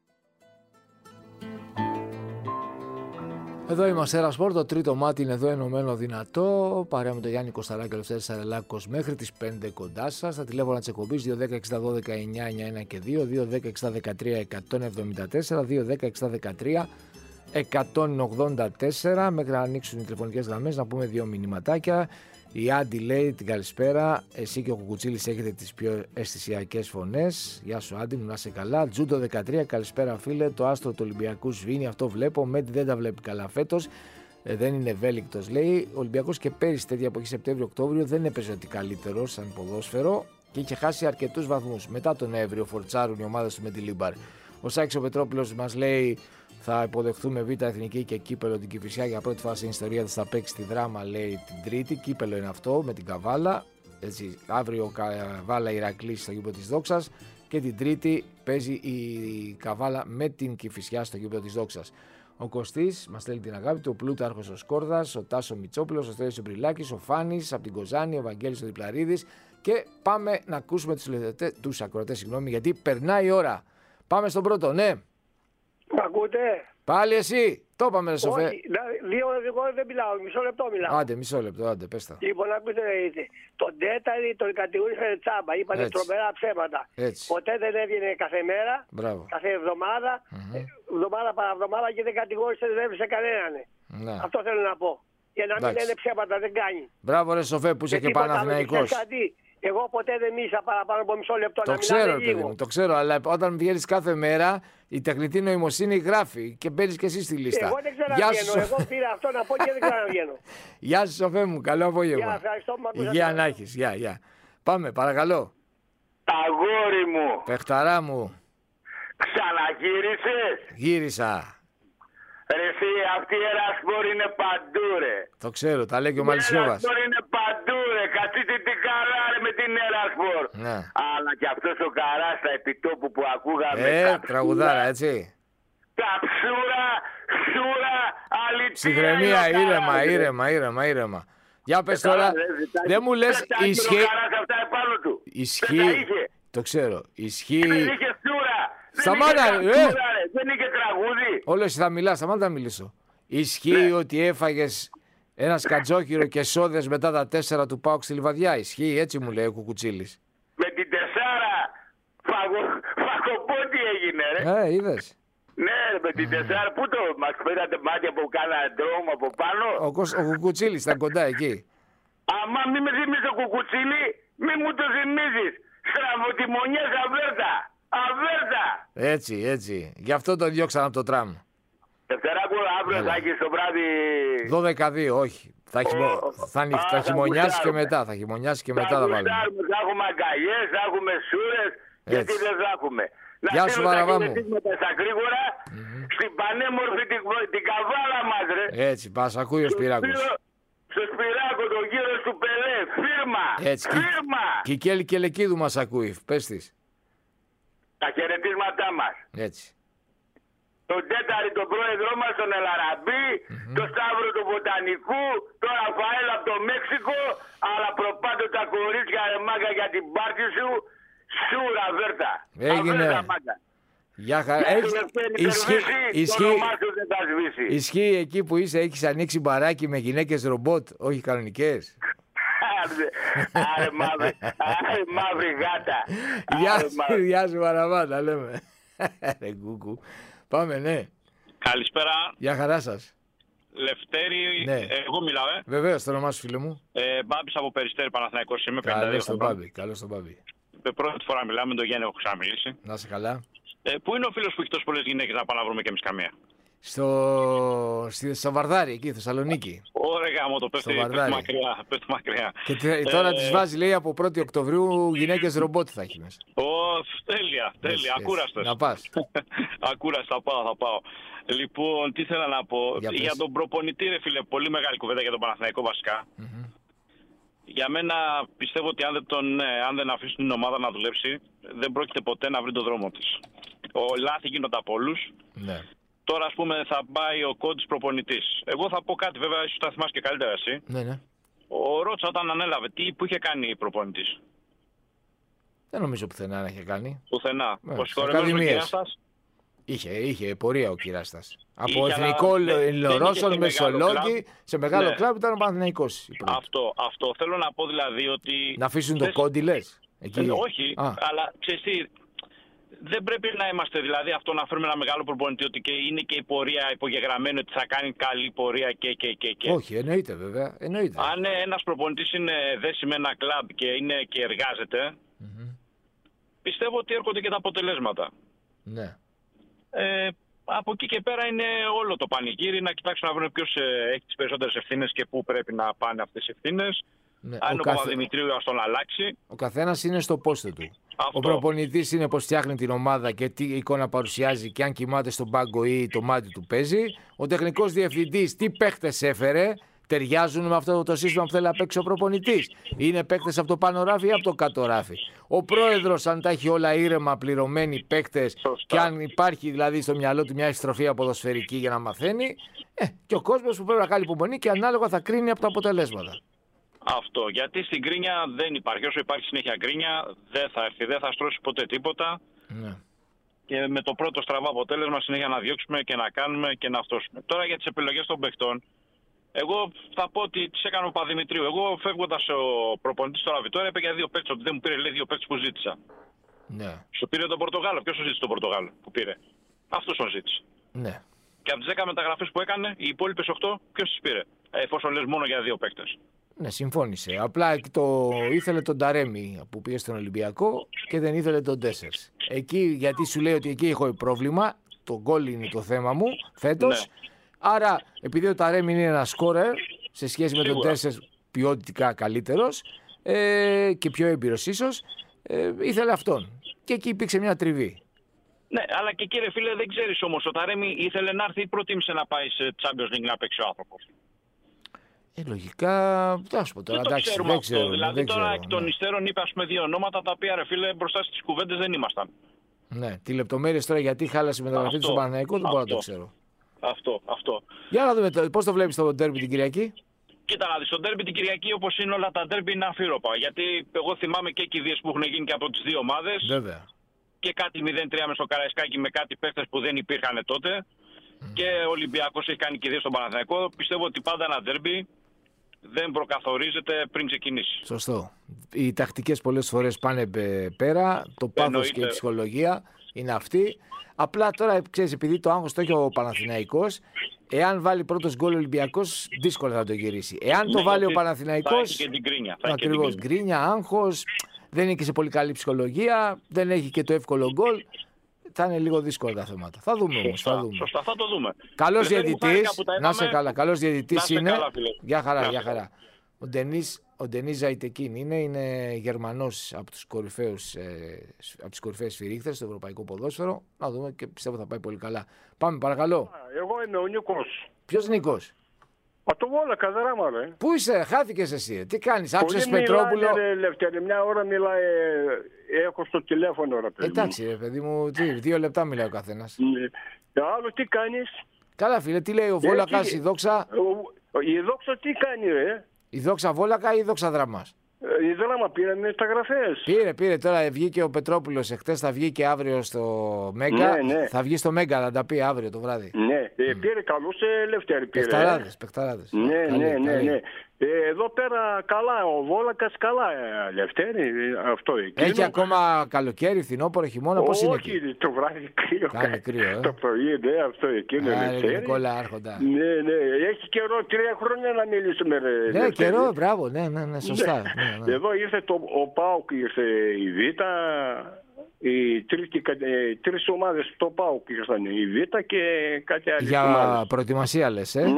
Εδώ είμαστε, Ερασπορ, το τρίτο μάτι είναι εδώ ενωμένο δυνατό. Παρέα με τον Γιάννη Κωνσταντάκη και ο Λευτέρης Σαρελάκος μέχρι τις 5 κοντά σας. Τα τηλέφωνα της εκπομπής 210-60-12-991 και 2-210-60-13-174, 210-60-13-184. Μέχρι να ανοίξουν οι τηλεφωνικές γραμμές, να πούμε 2 μηνυματάκια. Η Άντι λέει την καλησπέρα. Εσύ και ο Κουκουτσίλης έχετε τις πιο αισθησιακές φωνές. Γεια σου, Άντι μου, να είσαι καλά. Τζούντο 13, καλησπέρα φίλε. Το άστρο του Ολυμπιακού σβήνει, αυτό βλέπω. Μέντι δεν τα βλέπει καλά φέτος. Δεν είναι ευέλικτος, λέει. Ο Ολυμπιακός και πέρυσι τέτοια εποχή Σεπτέμβριο-Οκτώβριο δεν έπαιζε ότι καλύτερο σαν ποδόσφαιρο και είχε χάσει αρκετούς βαθμούς. Μετά τον Νοέμβριο φορτσάρουν οι ομάδες του με τη Λίμπαρ. Ο Σάκης ο Πετρόπουλος μας λέει: θα υποδεχθούμε Β' Εθνική και κύπελο την Κηφισιά για πρώτη φορά στην ιστορία της. Θα παίξει τη Δράμα, λέει, την Τρίτη. Κύπελο είναι αυτό με την Καβάλα. Έτσι, αύριο Καβάλα Ηρακλής στο γήπεδο της Δόξας και την Τρίτη παίζει η Καβάλα με την Κηφισιά στο γήπεδο της Δόξας. Ο Κωστής μας στέλνει την αγάπη του, ο Πλούταρχος ο Σκόρδας, ο Τάσο Μητσόπουλος, ο Στέλιος ο Μπριλάκης, ο Φάνης από την Κοζάνη, ο Βαγγέλης ο Διπλαρίδης. Και πάμε να ακούσουμε τους ακροατές, γιατί περνάει η ώρα. Πάμε στον πρώτο, ναι. Μ' ακούτε? Πάλι εσύ. Το είπαμε, ρε Σοφέ. Όχι, εγώ δεν μιλάω, μισό λεπτό μιλάω. Άντε, μισό λεπτό, άντε, πες τα. Λοιπόν, ακούστε, τον τέταρτη τον κατηγορήσανε τσάμπα, είπανε τρομερά ψέματα. Έτσι. Ποτέ δεν έβγαινε κάθε μέρα, κάθε εβδομάδα, εβδομάδα παραβδομάδα και δεν κατηγόρησε, δεν έβρισε κανέναν. Αυτό θέλω να πω. Για να μην είναι ψέματα, δεν κάνει. Μπράβο, ρε Σοφέ, που είσαι και Παναθηναϊκός. Εγώ ποτέ δεν μίλησα παραπάνω από μισό λεπτό. Το ξέρω, παιδί μου, το ξέρω, αλλά όταν βγαίνεις κάθε μέρα, η τεχνητή νοημοσύνη γράφει και μπαίνεις και εσύ στη λίστα. Εγώ δεν ξαναβγαίνω. Εγώ πήρα αυτό να πω και δεν ξαναβγαίνω. Γεια σου, Σοφέ μου, καλό απόγευμα. Γεια, ευχαριστώ που Υγεία να έχεις, γεια. Πάμε, παρακαλώ. Αγόρι μου. Πεχταρά μου. Ξαναγύρισες? Γύρισα. Ρε εσύ, αυτή η Ερασπόρ είναι παντού, ρε. Το ξέρω, τα λέει και ο Μαλισσιώβας. Η Ερασπόρ είναι παντού, ρε. Κατσίτε την καρά, ρε, με την Ερασπόρ. Ναι. Αλλά και αυτός ο Καράς στα επιτόπου που ακούγαμε. Τραγουδάρα, έτσι. Καψούρα, σούρα, αλήθεια. Ψυχραιμία, ήρεμα. Για πες τώρα, δεν μου λες ισχύει. Το ξέρω, ισχύει. Δεν είχε σούρα. Σταμάτα, δεν είχε τραγούδι. Όλο εσύ θα μιλάς, σταμάτα να μιλήσω. Ισχύει ότι έφαγες ένα σκατζόχυρο και σώδες μετά τα 4 του ΠΑΟΚ στη Λιβαδιά? Ισχύει, έτσι μου λέει ο Κουκουτσίλης. Με την 4 φαγοπότη έγινε, ρε. Είδες. Ναι, με την 4 πού το μας πήρατε μάτια που κάνανε δρόμο από πάνω. Ο Κουκουτσίλης ήταν κοντά εκεί. Αμά μη με θυμίζεις το Κουκουτσίλη, μη μου το θυμίζεις. Στραβοτιμονιές αβέρτα. Έτσι. Γι' αυτό το διώξαν από το τραμ. Δευτεράκου, αύριο θα έχεις το βράδυ. 12-2, όχι. Θα χειμωνιάσει και μετά. Θα βάλουμε. Θα έχουμε αγκαλιές, θα έχουμε σούρες. Γιατί δεν θα έχουμε. Γεια σου, Βαραβά μου. Στα γρήγορα, στην πανέμορφη την καβάλα μας, ρε. Έτσι, πας, ακούει ο Σπυράκος. Στο Σπυράκο, τον κύριο του Πελέ. Φίρμα. Φίρμα. Και η Κέλη Κελεκίδου μας ακούει. Πες της. Τα χαιρετίσματά μας. Έτσι. Τον Τέταρη, τον πρόεδρό μας, τον Ελαραμπή, τον Σταύρο του Βοτανικού, τον Ραφαέλ από το Μέξικο, αλλά προπάντων τα κορίτσια, ρε μάγκα, για την πάρτι σου. Σούρα, βέρτα. Έγινε. Γεια χαρά. Ισχύει εκεί που είσαι, έχεις ανοίξει μπαράκι με γυναίκες ρομπότ, όχι κανονικές? Άρε μαύρη γάτα. Γεια σου, Βαραβά, τα λέμε. Ρε κούκου. Πάμε, ναι. Καλησπέρα. Γεια χαρά σας. Λευτέρη, ναι. Εγώ μιλάω, Βεβαίως, το όνομά σου, φίλε μου. Μπάμπης από Περιστέρη, Παναθηναϊκός είμαι. Καλώς τον Μπάμπη. Πρώτη φορά μιλάμε, με τον Γιάννη έχω ξαναμιλήσει. Να είσαι καλά. Πού είναι ο φίλος που έχει τόσες πολλές γυναίκες να πάμε να βρούμε και εμείς καμία? Στο Βαρδάρι, εκεί, Θεσσαλονίκη. Ωραία, γάμο το πέφτει μακριά. Και τώρα τις βάζει, λέει, από 1η Οκτωβρίου γυναίκες ρομπότ θα έχει μέσα. Τέλεια, ακούραστες. Να πας. Ακούραστα, θα πάω. Λοιπόν, τι θέλω να πω. Για τον προπονητή, ρε φίλε, πολύ μεγάλη κουβέντα για τον Παναθηναϊκό βασικά. Για μένα πιστεύω ότι αν δεν αφήσουν την ομάδα να δουλέψει, δεν πρόκειται ποτέ να βρει τον δρόμο της. Λάθη γίνονται από όλους. Ναι. Τώρα, ας πούμε, θα πάει ο Κόντης προπονητής. Εγώ θα πω κάτι, βέβαια, ίσως τα θυμάσαι και καλύτερα εσύ. Ναι. Ο Ρότσα όταν ανέλαβε, που είχε κάνει προπονητής? Δεν νομίζω πουθενά να είχε κάνει. Πουθενά. Ο συγχωρεμένος ο Κυράστας. Είχε πορεία ο Κυράστας. Από εθνικό Λορόσον, Μεσολόγγι, σε μεγάλο κλαμπ ήταν ο Παναθηναϊκός. Αυτό. Θέλω να πω δηλαδή ότι. Να αφήσουν το Κόντι, λες? Όχι, αλλά ξέρεις τι. Δεν πρέπει να είμαστε δηλαδή αυτό να φέρουμε ένα μεγάλο προπονητή ότι και είναι και η πορεία υπογεγραμμένη ότι θα κάνει καλή πορεία και. Όχι, εννοείται βέβαια. Αν ένας προπονητής είναι δέσει με ένα κλαμπ και εργάζεται, πιστεύω ότι έρχονται και τα αποτελέσματα. Ναι. Από εκεί και πέρα είναι όλο το πανηγύρι να κοιτάξουν να βρουν ποιος έχει τις περισσότερες ευθύνες και πού πρέπει να πάνε αυτές οι ευθύνες. Ναι. Αν ο Παπαδημητρίου ας τον αλλάξει. Ο καθένας είναι στο πόστο του. Ο προπονητής είναι πως φτιάχνει την ομάδα και τι εικόνα παρουσιάζει και αν κοιμάται στον πάγκο ή το μάτι του παίζει. Ο τεχνικός διευθυντής τι παίχτες έφερε, ταιριάζουν με αυτό το σύστημα που θέλει να παίξει ο προπονητής. Είναι παίχτες από το πάνω ράφι ή από το κάτω ράφι. Ο πρόεδρος, αν τα έχει όλα ήρεμα, πληρωμένοι παίχτες και αν υπάρχει δηλαδή στο μυαλό του μια ιστροφία ποδοσφαιρική για να μαθαίνει, και ο κόσμος που πρέπει να κάνει υπομονή και ανάλογα θα κρίνει από τα αποτελέσματα. Αυτό, γιατί στην κρίνια δεν υπάρχει. Όσο υπάρχει συνέχεια κρίνια, δεν θα έρθει, δεν θα στρώσει ποτέ τίποτα. Ναι. Και με το πρώτο στραβό αποτέλεσμα συνέχεια να διώξουμε και να κάνουμε και να αυτόσουμε. Τώρα για τις επιλογές των παιχτών, εγώ θα πω ότι τις έκανε ο Παπαδημητρίου. Εγώ φεύγοντας ο προπονητής τώρα Βιτόρια, είπε για δύο παίκτες, ότι δεν μου πήρε λέει δύο παίκτες που ζήτησα. Ναι. Σου πήρε τον Πορτογάλο. Ποιος σου ζήτησε τον Πορτογάλο που πήρε? Αυτός τον ζήτησε. Ναι. Και από τις 10 μεταγραφές που έκανε, οι υπόλοιπες 8, ποιος τις πήρε? Εφόσον λες μόνο για δύο παίκτες. Ναι, συμφώνησε. Απλά ήθελε τον Ταρέμι που πήγε στον Ολυμπιακό και δεν ήθελε τον Τέσσερς. Εκεί, γιατί σου λέει ότι εκεί έχω πρόβλημα, το γκολ είναι το θέμα μου φέτος. Ναι. Άρα, επειδή ο Ταρέμι είναι ένα σκόρερ σε σχέση με τον Τέσσερς ποιοτικά καλύτερος και πιο έμπειρος ίσως, ήθελε αυτόν. Και εκεί υπήρξε μια τριβή. Ναι, αλλά και κύριε φίλε, δεν ξέρεις όμως, ο Ταρέμι ήθελε να έρθει ή προτίμησε να πάει σε Champions League να παίξει ο άνθρωπος? Λογικά, θα σου πω τώρα, δεν ξέρω. Δηλαδή τώρα εκ των υστέρων είπε δύο ονόματα τα οποία ρε φίλε μπροστά στις κουβέντες δεν ήμασταν. Ναι, τι λεπτομέρειες τώρα γιατί χάλασε η μεταγραφή του στον Παναθηναϊκό δεν μπορώ να το ξέρω. Αυτό. Για να δούμε πώς το βλέπεις το ντέρμπι την Κυριακή. Κοίτα να δεις, το ντέρμπι την Κυριακή όπως είναι όλα τα ντέρμπι είναι αφύρωπα. Γιατί εγώ θυμάμαι και κηδείες που έχουν γίνει και από τις δύο ομάδες. Βέβαια. Και κάτι 0-3 με στο Καραϊσκάκι με κάτι παίχτες που δεν υπήρχαν τότε. Και ο Ολυμπιακός έχει κάνει κηδείες στον Παναθηναϊκό. Πιστεύω ότι πάντα ένα ντέρμπι δεν προκαθορίζεται πριν ξεκινήσει. Σωστό. Οι τακτικές πολλές φορές πάνε πέρα. Το πάθος και η ψυχολογία είναι αυτή. Απλά τώρα ξέρεις, επειδή το άγχος το έχει ο Παναθηναϊκός, εάν βάλει πρώτος γκολ ο Ολυμπιακός, δύσκολα θα το γυρίσει. Εάν το βάλει ο Παναθηναϊκός. Θα έχει και την γκρίνια. Ακριβώς. Γκρίνια, άγχος, δεν είναι και σε πολύ καλή ψυχολογία, δεν έχει και το εύκολο γκολ. Θα είναι λίγο δύσκολα τα θέματα. Θα δούμε όμως. Σωστά, θα το δούμε. Καλός διαιτητής. Να είσαι καλά. Καλός διαιτητής είναι. Γεια χαρά. Ο Ντενίς Ζαϊτεκίν είναι Γερμανός από τις κορυφαίες σφυρίχτες στο ευρωπαϊκό ποδόσφαιρο. Να δούμε και πιστεύω θα πάει πολύ καλά. Πάμε παρακαλώ. Εγώ είμαι ο Νίκος. Ποιος Νίκος? Από το Βόλακα, Δράμα, ρε. Πού είσαι, χάθηκες εσύ, τι κάνεις, άκουσες Πετρόπουλο? Λευτέρη, μια ώρα μιλάει, έχω στο τηλέφωνο, ρε παιδί. Εντάξει, ρε παιδί μου, 2 λεπτά μιλάει ο καθένας. Άλλο τι κάνεις? Καλά, φίλε, τι λέει ο Βόλακας, η Δόξα? Η Δόξα τι κάνει, ρε? Η Δόξα Βόλακα ή η Δόξα Δράμας? Η Δράμα πήρε μεταγραφές. Πήρε. Τώρα βγήκε ο Πετρόπουλος εχθές, θα βγει και αύριο στο Μέγκα. Ναι. Θα βγει στο Μέγκα, θα τα πει αύριο το βράδυ. Ναι, πήρε καλούς Λευτέρη. Παιχταράδες. Ναι. Εδώ πέρα καλά, ο Βόλακας καλά, Λευτέρη, αυτό εκεί. Έχει ακόμα καλοκαίρι, φθινόπωρο, χειμώνα, πώς είναι? Όχι, το βράδυ κρύο. Κάνει κρύο, Το πρωί, ναι, αυτό εκείνο, Λευτέρη. Νικόλα Άρχοντα. Ναι, έχει καιρό, 3 χρόνια να μιλήσουμε, ρε. Ναι, καιρό, μπράβο, ναι, σωστά. Ναι. Εδώ ήρθε ο ΠΑΟΚ, ήρθε η Β', οι τρεις ομάδες το ΠΑΟΚ ήρθαν, η Β' και κάτι άλλο. Για προετοιμασία λες, Ναι.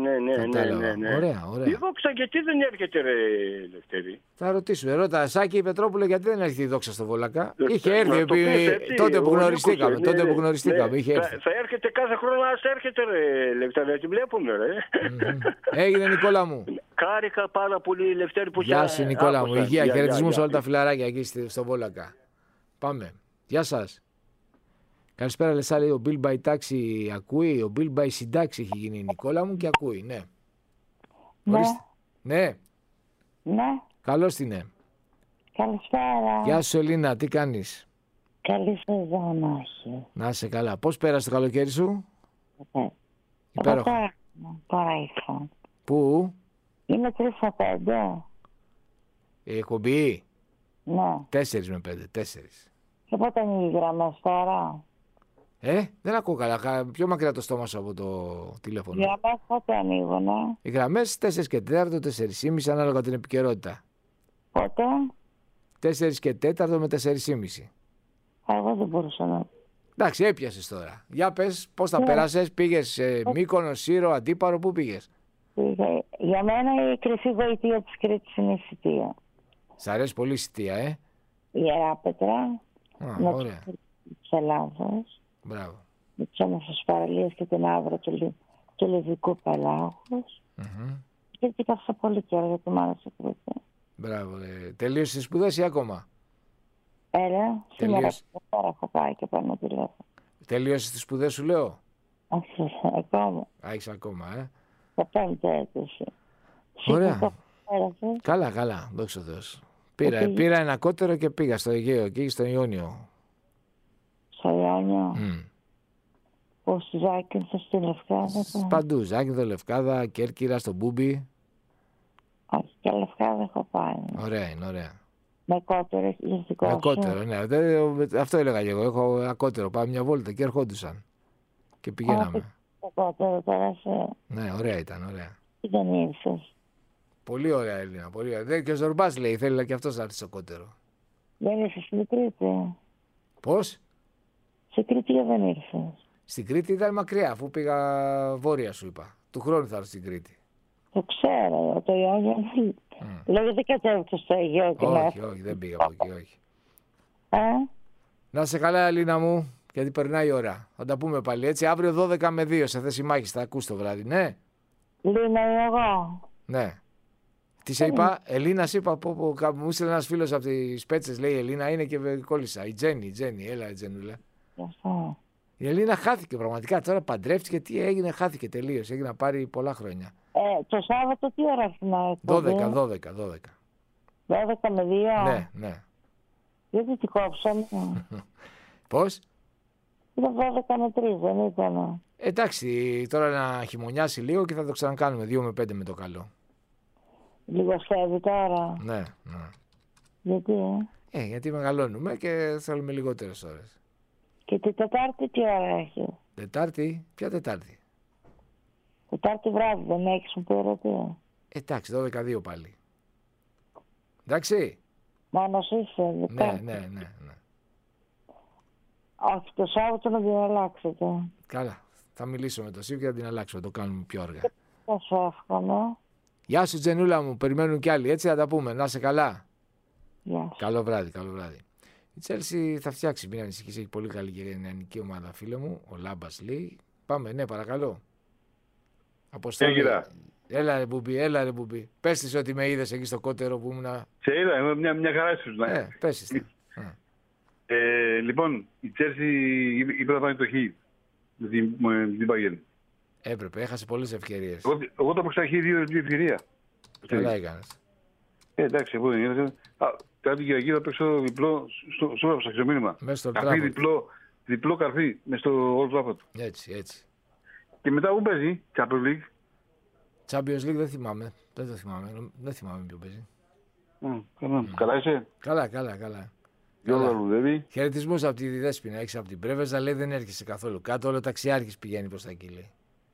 Ωραία. Η Δόξα γιατί δεν έρχεται, ρε Λευτέρη? Θα ρωτήσουμε. Ρώτα, Σάκη Πετρόπουλο, γιατί δεν έρχεται η Δόξα στο Βόλακα? Είχε έρθει τότε που γνωριστήκαμε. Θα έρχεται κάθε χρόνο, ας έρχεται, ρε Λευτέρη, τη βλέπουμε, ρε. Έγινε, Νικόλα μου. Χάρηκα πάρα πολύ, Λευτέρη, που γεια σου, Νικόλα μου. Υγεία, χαιρετισμούς σε όλα τα φιλαράκια εκεί στο Βόλακα. Πάμε. Γεια σας. Καλησπέρα, Λεσά, λέει ο Bill by Taxi ακούει. Ο Bill by Συντάξη έχει γίνει η Νικόλα μου και ακούει, ναι. Ναι. Καλώς την είναι. Καλησπέρα. Γεια σου, Ελίνα, τι κάνεις? Καλή σεζόν, όχι. Να είσαι καλά. Πώς πέρασε το καλοκαίρι σου? Υπέροχο. Τώρα ήρθα. Πού? Είναι 3-5. Η εκπομπή? Ναι. 4 με 5, 4. Και πότε είναι οι γραμμές τώρα? Δεν ακούω καλά. Πιο μακριά το στόμα σου από το τηλέφωνο. Οι γραμμές πότε ανοίγουνε? Οι γραμμές 4 και 4, 4,5 ανάλογα την επικαιρότητα. Πότε? 4 και 4 με 4,5. Εγώ δεν μπορούσα να... Εντάξει, έπιασες τώρα. Για πες, πώς τα πέρασες, πήγες σε Μύκονο, Σύρο, Αντίπαρο, πού πήγες? Για μένα η κρυφή γοητεία της Κρήτης είναι η Σιτία. Σ' αρέσει πολύ η Σιτία, Η Ιεράπετρα. Ωραία. Της Ελλάδος. Μπράβο. Με τις όμορφες παραλίες και την άβρα του Λιβικού Πελάγους. Και κοίταξα πολύ καιρό γιατί μ' άρεσε η Κρήτη. Μπράβο. Τελείωσες τις σπουδές ή ακόμα? Σήμερα έχω πάει και πάνω τηλέφωνο. Τελείωσες τις σπουδές σου, λέω? Όχι, ακόμα. Έχεις ακόμα, Το 5ο έτος. Ωραία. Καλά, δόξα τω Θεώ. Πήρα ένα κότερο και πήγα στο Αιγαίο και στο Ιόνιο. Στο Ιόνιο. Πώς στη Ζάκυνθο, στη Λευκάδα? Παντού, Ζάκυνθο, Λευκάδα, Κέρκυρα, στο Μπούμπι. Όχι, και Λευκάδα έχω πάει. Ωραία είναι, ωραία. Με κότερο, έχεις δικό σου? Με κότερο, ναι. Αυτό έλεγα και εγώ. Έχω ένα κότερο, πάμε μια βόλτα και ερχόντουσαν. Και πηγαίναμε. Το κότερο τώρα σε... Ναι, ωραία ήταν, ωραία. Δεν ήρθες? Πολύ ωραία Έλληνα. Πολύ ωραία. Και ο Ζορμπάς λέει, θέλει και αυτός να έρθει στο κότερο. Δεν ήρθε στην Κρήτη. Πώς? Στην Κρήτη δεν ήρθε. Στην Κρήτη ήταν μακριά, αφού πήγα βόρεια σου είπα. Του χρόνου θα έρθω στην Κρήτη. Το ξέρω, το Ιόνιο. Δηλαδή δεν κατέβηκε στο Αιγαίο και όχι, δεν πήγα από εκεί, όχι. Να σε καλά, Αλίνα μου, γιατί περνάει η ώρα. Θα τα πούμε πάλι έτσι. Αύριο 12 με 2 σε θέση μάχης θα ακούς το βράδυ, ναι. Λίνα εγώ. Ναι. Τι σε είπα, Ελίνα, σε είπα, μου ήρθε ένα φίλο από τις Πέτσες, λέει Ελίνα είναι και κόλλησα. Η Τζέννη, έλα η Τζέννουλα. Η Ελίνα χάθηκε πραγματικά. Τώρα παντρεύτηκε, τι έγινε, χάθηκε τελείως. Έγινε να πάρει πολλά χρόνια. Το Σάββατο τι ώρα να 12. 12 με 2. Ναι. Γιατί τι κόψαμε. Πώς? Ήταν 12 με 3, δεν ήταν. Εντάξει, τώρα να χειμωνιάσει λίγο και θα το ξανακάνουμε 2 με 5 με το καλό. Λιγοστεύει τώρα. Ναι. Γιατί? Γιατί μεγαλώνουμε και θέλουμε λιγότερες ώρες. Και την Τετάρτη τι ώρα έχει? Τετάρτη? Ποια Τετάρτη? Τετάρτη βράδυ δεν έχεις μου πει ερωτή. Εντάξει, 12-2 πάλι. Εντάξει. Μόνος είσαι, Τετάρτη. Ναι. Όχι, το Σάββατο να την αλλάξετε. Καλά. Θα μιλήσω με το ΣΥΒ και θα την αλλάξω. Θα το κάνουμε πιο αργά. Θα σου εύχομαι. Γεια σου, Τζενούλα μου. Περιμένουν κι άλλοι. Έτσι θα τα πούμε. Να είσαι καλά. Γεια σου. Καλό βράδυ. Η Τσέλσι θα φτιάξει. Μην ανησυχείς. Έχει πολύ καλή και νεανική ομάδα, φίλε μου. Ο Λάμπας λέει. Πάμε, ναι, παρακαλώ. Αποστολή. Έλα ρε Μπουμπί. Πες της ότι με είδες εκεί στο κότερο που ήμουν. Σε είδα, μια χαρά σου. Πες της. Λοιπόν, η Τσέλσι είπε να πάει το Χ. Με την Bayern. Έπρεπε, έχασε πολλές ευκαιρίες. Εγώ το έπαιξα Χ 2 ευκαιρία. Καλά έκανες. Εντάξει, εγώ δεν είναι. Κάτι για εκεί θα παίξω διπλό στο μήνυμα. Μέσα στο καρφί, διπλό καρφί μες στο Old Trafford. Έτσι. Και μετά που παίζει, Champions League. Champions League δεν θυμάμαι. Δεν θυμάμαι ποιο παίζει. Καλά είσαι. Καλά. Γιώργο Λουδεύη. Χαιρετισμούς από τη Δέσποινα. Έχεις από την Πρέβεζα, λέει δεν έρχεσαι καθόλου κάτω. Όλο ταξιάρχης πηγαίνει προς τα εκεί, λέει.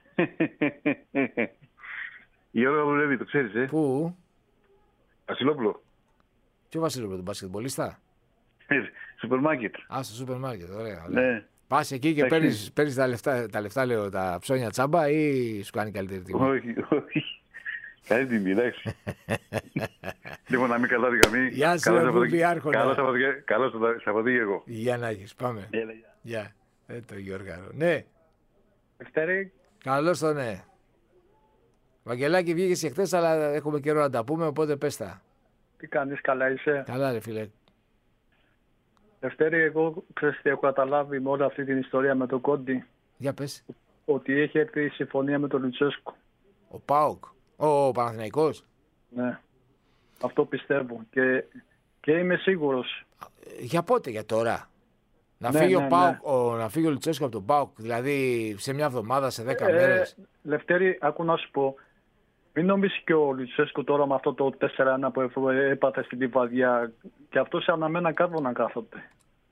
Γιώργο Λουδεύη, το ξέρεις, Πού? Βασιλόπουλο. Ποιο Βασιλόπουλο, τον μπασκετμπολίστα? Σούπερ μάρκετ. Στο σούπερ μάρκετ, ωραία. Ναι. Πας εκεί και παίρνεις τα λεφτά, λέω, τα ψώνια τσάμπα ή σου κάνει καλύτερη τιμή? Όχι. Καλή τιμή, εντάξει. Λοιπόν, να μην καλά τη γραμμή. Γεια σου, Ρεβούμπι Άρχοντα. Καλό Σαββατοκύριακο. Γεια να έχεις, πάμε. Γεια. Το Γιώργαρο. Ναι. Δευτέρη. Καλώς το ναι. Βαγγελάκη, βγήκες και χθες, αλλά έχουμε καιρό να τα πούμε, οπότε πες τα. Τι κάνεις, καλά είσαι? Καλά ρε φίλε. Δευτέρη, εγώ ξέρεις τι έχω καταλάβει με όλη αυτή την ιστορία με τον Κόντι? Για πες. Ότι έχει έρθει η συμφωνία με τον Λουτσέσκο. Ο ΠΑΟΚ, ο Παναθηναϊκός. Ναι, αυτό πιστεύω και είμαι σίγουρος. Για πότε, για τώρα? Να φύγει ο ΠΑΟΚ, να φύγει ο Λουτσέσκο από τον ΠΑΟΚ, δηλαδή σε μια εβδομάδα, σε 10 μέρες. Λευτέρη, άκου να σου πω. Μην νομίζεις και ο Λουτσέσκο τώρα με αυτό το 4-1 που έπαθε στην Λιβαδιά και αυτό σε αναμένα κάρβονα κάθονται.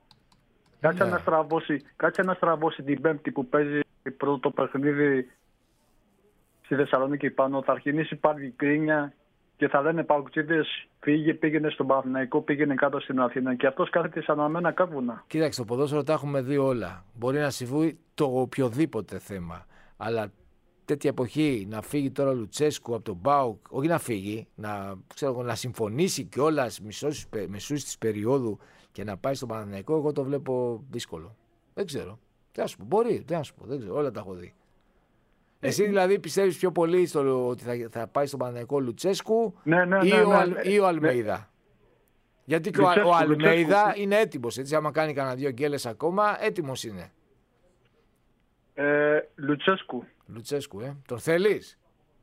Κάτσε να στραβώσει την Πέμπτη που παίζει πρώτο παιχνίδι στη Θεσσαλονίκη πάνω. Θα αρχινήσει πάλι γκρίνια και θα λένε παουκτζίδες πήγαινε στον Παναθηναϊκό, πήγαινε κάτω στην Αθήνα και αυτός κάθεται σε αναμένα κάρβονα. Κοίταξε, το ποδόσφαιρο τα έχουμε δει όλα. Μπορεί να συμβεί το οποιοδήποτε θέμα. Αλλά τέτοια εποχή να φύγει τώρα ο Λουτσέσκου από τον ΠΑΟΚ, όχι να φύγει, να συμφωνήσει κιόλας μισούς της περίοδου και να πάει στον Παναθηναϊκό, εγώ το βλέπω δύσκολο. Δεν ξέρω. Τι να σου πω, μπορεί, τι να σου πω, δεν ξέρω, όλα τα έχω δει. Εσύ δηλαδή πιστεύεις πιο πολύ ότι θα πάει στον Παναθηναϊκό Λουτσέσκου ή ο Αλμέιδα? Γιατί και ο Αλμέιδα είναι έτοιμος, έτσι, άμα κάνει κανένα 2 γκέλες ακόμα, έτοιμος είναι. Λουτσέσκου, τον θέλεις?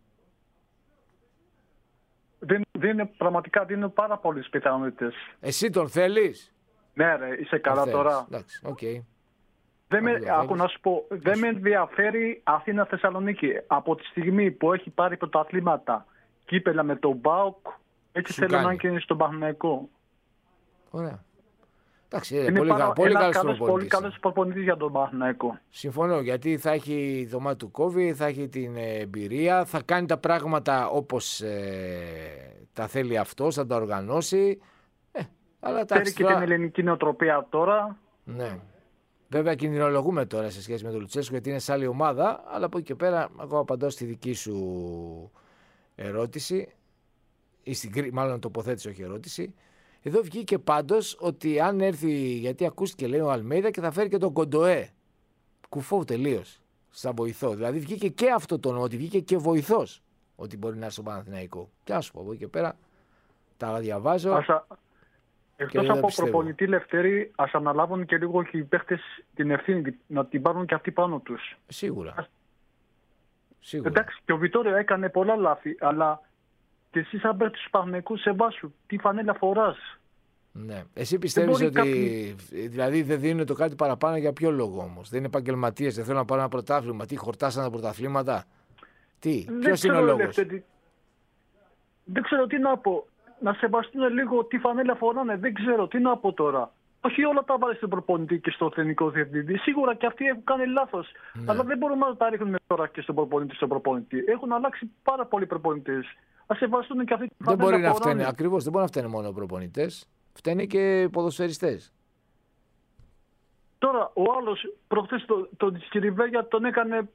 Πραγματικά δίνω πάρα πολλές πιθανότητες. Εσύ τον θέλεις? Ναι ρε, είσαι καλά τώρα. Εντάξει, okay. Άκου να σου πω, δεν με ενδιαφέρει Αθήνα-Θεσσαλονίκη. Από τη στιγμή που έχει πάρει πρωταθλήματα κύπελα με τον ΠΑΟΚ, έτσι θέλω να είναι και στον Παναθηναϊκό. Ωραία. Εντάξει, είναι πολύ καλός προπονητής για τον Παναθηναϊκό. Συμφωνώ, γιατί θα έχει το μάτι του Κόβι, θα έχει την εμπειρία, θα κάνει τα πράγματα όπως τα θέλει αυτός, θα τα οργανώσει. Αλλά θέλει και την ελληνική νοοτροπία τώρα. Ναι. Βέβαια κινδυνολογούμε τώρα σε σχέση με τον Λουτσέσκου, γιατί είναι σε άλλη ομάδα, αλλά από εκεί και πέρα εγώ απαντώ στη δική σου ερώτηση, ή μάλλον τοποθέτηση, όχι ερώτηση. Εδώ βγήκε πάντως ότι αν έρθει, γιατί ακούστηκε λέει ο Αλμέιδα και θα φέρει και τον Κοντοέ. Κουφό τελείως, σαν βοηθό. Δηλαδή βγήκε και αυτό το ότι βγήκε και βοηθός ότι μπορεί να έρθει στο Παναθηναϊκό. Και ας σου πω από εκεί και πέρα, τα διαβάζω. Εκτός από προπονητή Λευτέρη, ας αναλάβουν και λίγο και οι παίχτες την ευθύνη, να την πάρουν και αυτοί πάνω τους. Σίγουρα. Εντάξει, και ο Βιτόριο έκανε πολλά λάθη, αλλά και εσύ σαν παίχτης του Παναθηναϊκού σε βάσου, τι φανέλα φοράς. Ναι. Εσύ πιστεύεις ότι δηλαδή δεν δίνουν το κάτι παραπάνω για ποιο λόγο όμως? Δεν είναι επαγγελματίες, δεν θέλουν να πάρουν ένα πρωτάθλημα? Τι, χορτάσαν τα πρωταθλήματα? Τι, ποιος είναι ο λόγος? Δεν ξέρω τι να πω. Να σεβαστούν λίγο τι φανέλα φοράνε. Δεν ξέρω τι να πω τώρα. Όχι όλα τα βάλει στον προπονητή και στο εθνικό διευθυντή. Σίγουρα και αυτοί έχουν κάνει λάθος. Ναι. Αλλά δεν μπορούμε να τα ρίχνουμε τώρα και στον προπονητή. Έχουν αλλάξει πάρα πολλοί προπονητές. Ας σεβαστούν και αυτοί τη φανέλα. Δεν μπορεί να φταίνε. Ακριβώς, δεν μπορεί να φταίνε μόνο οι προπονητές. Φταίνε και ποδοσφαιριστές. Τώρα ο άλλος προχθές τον Τσιριβέγια τον έκανε.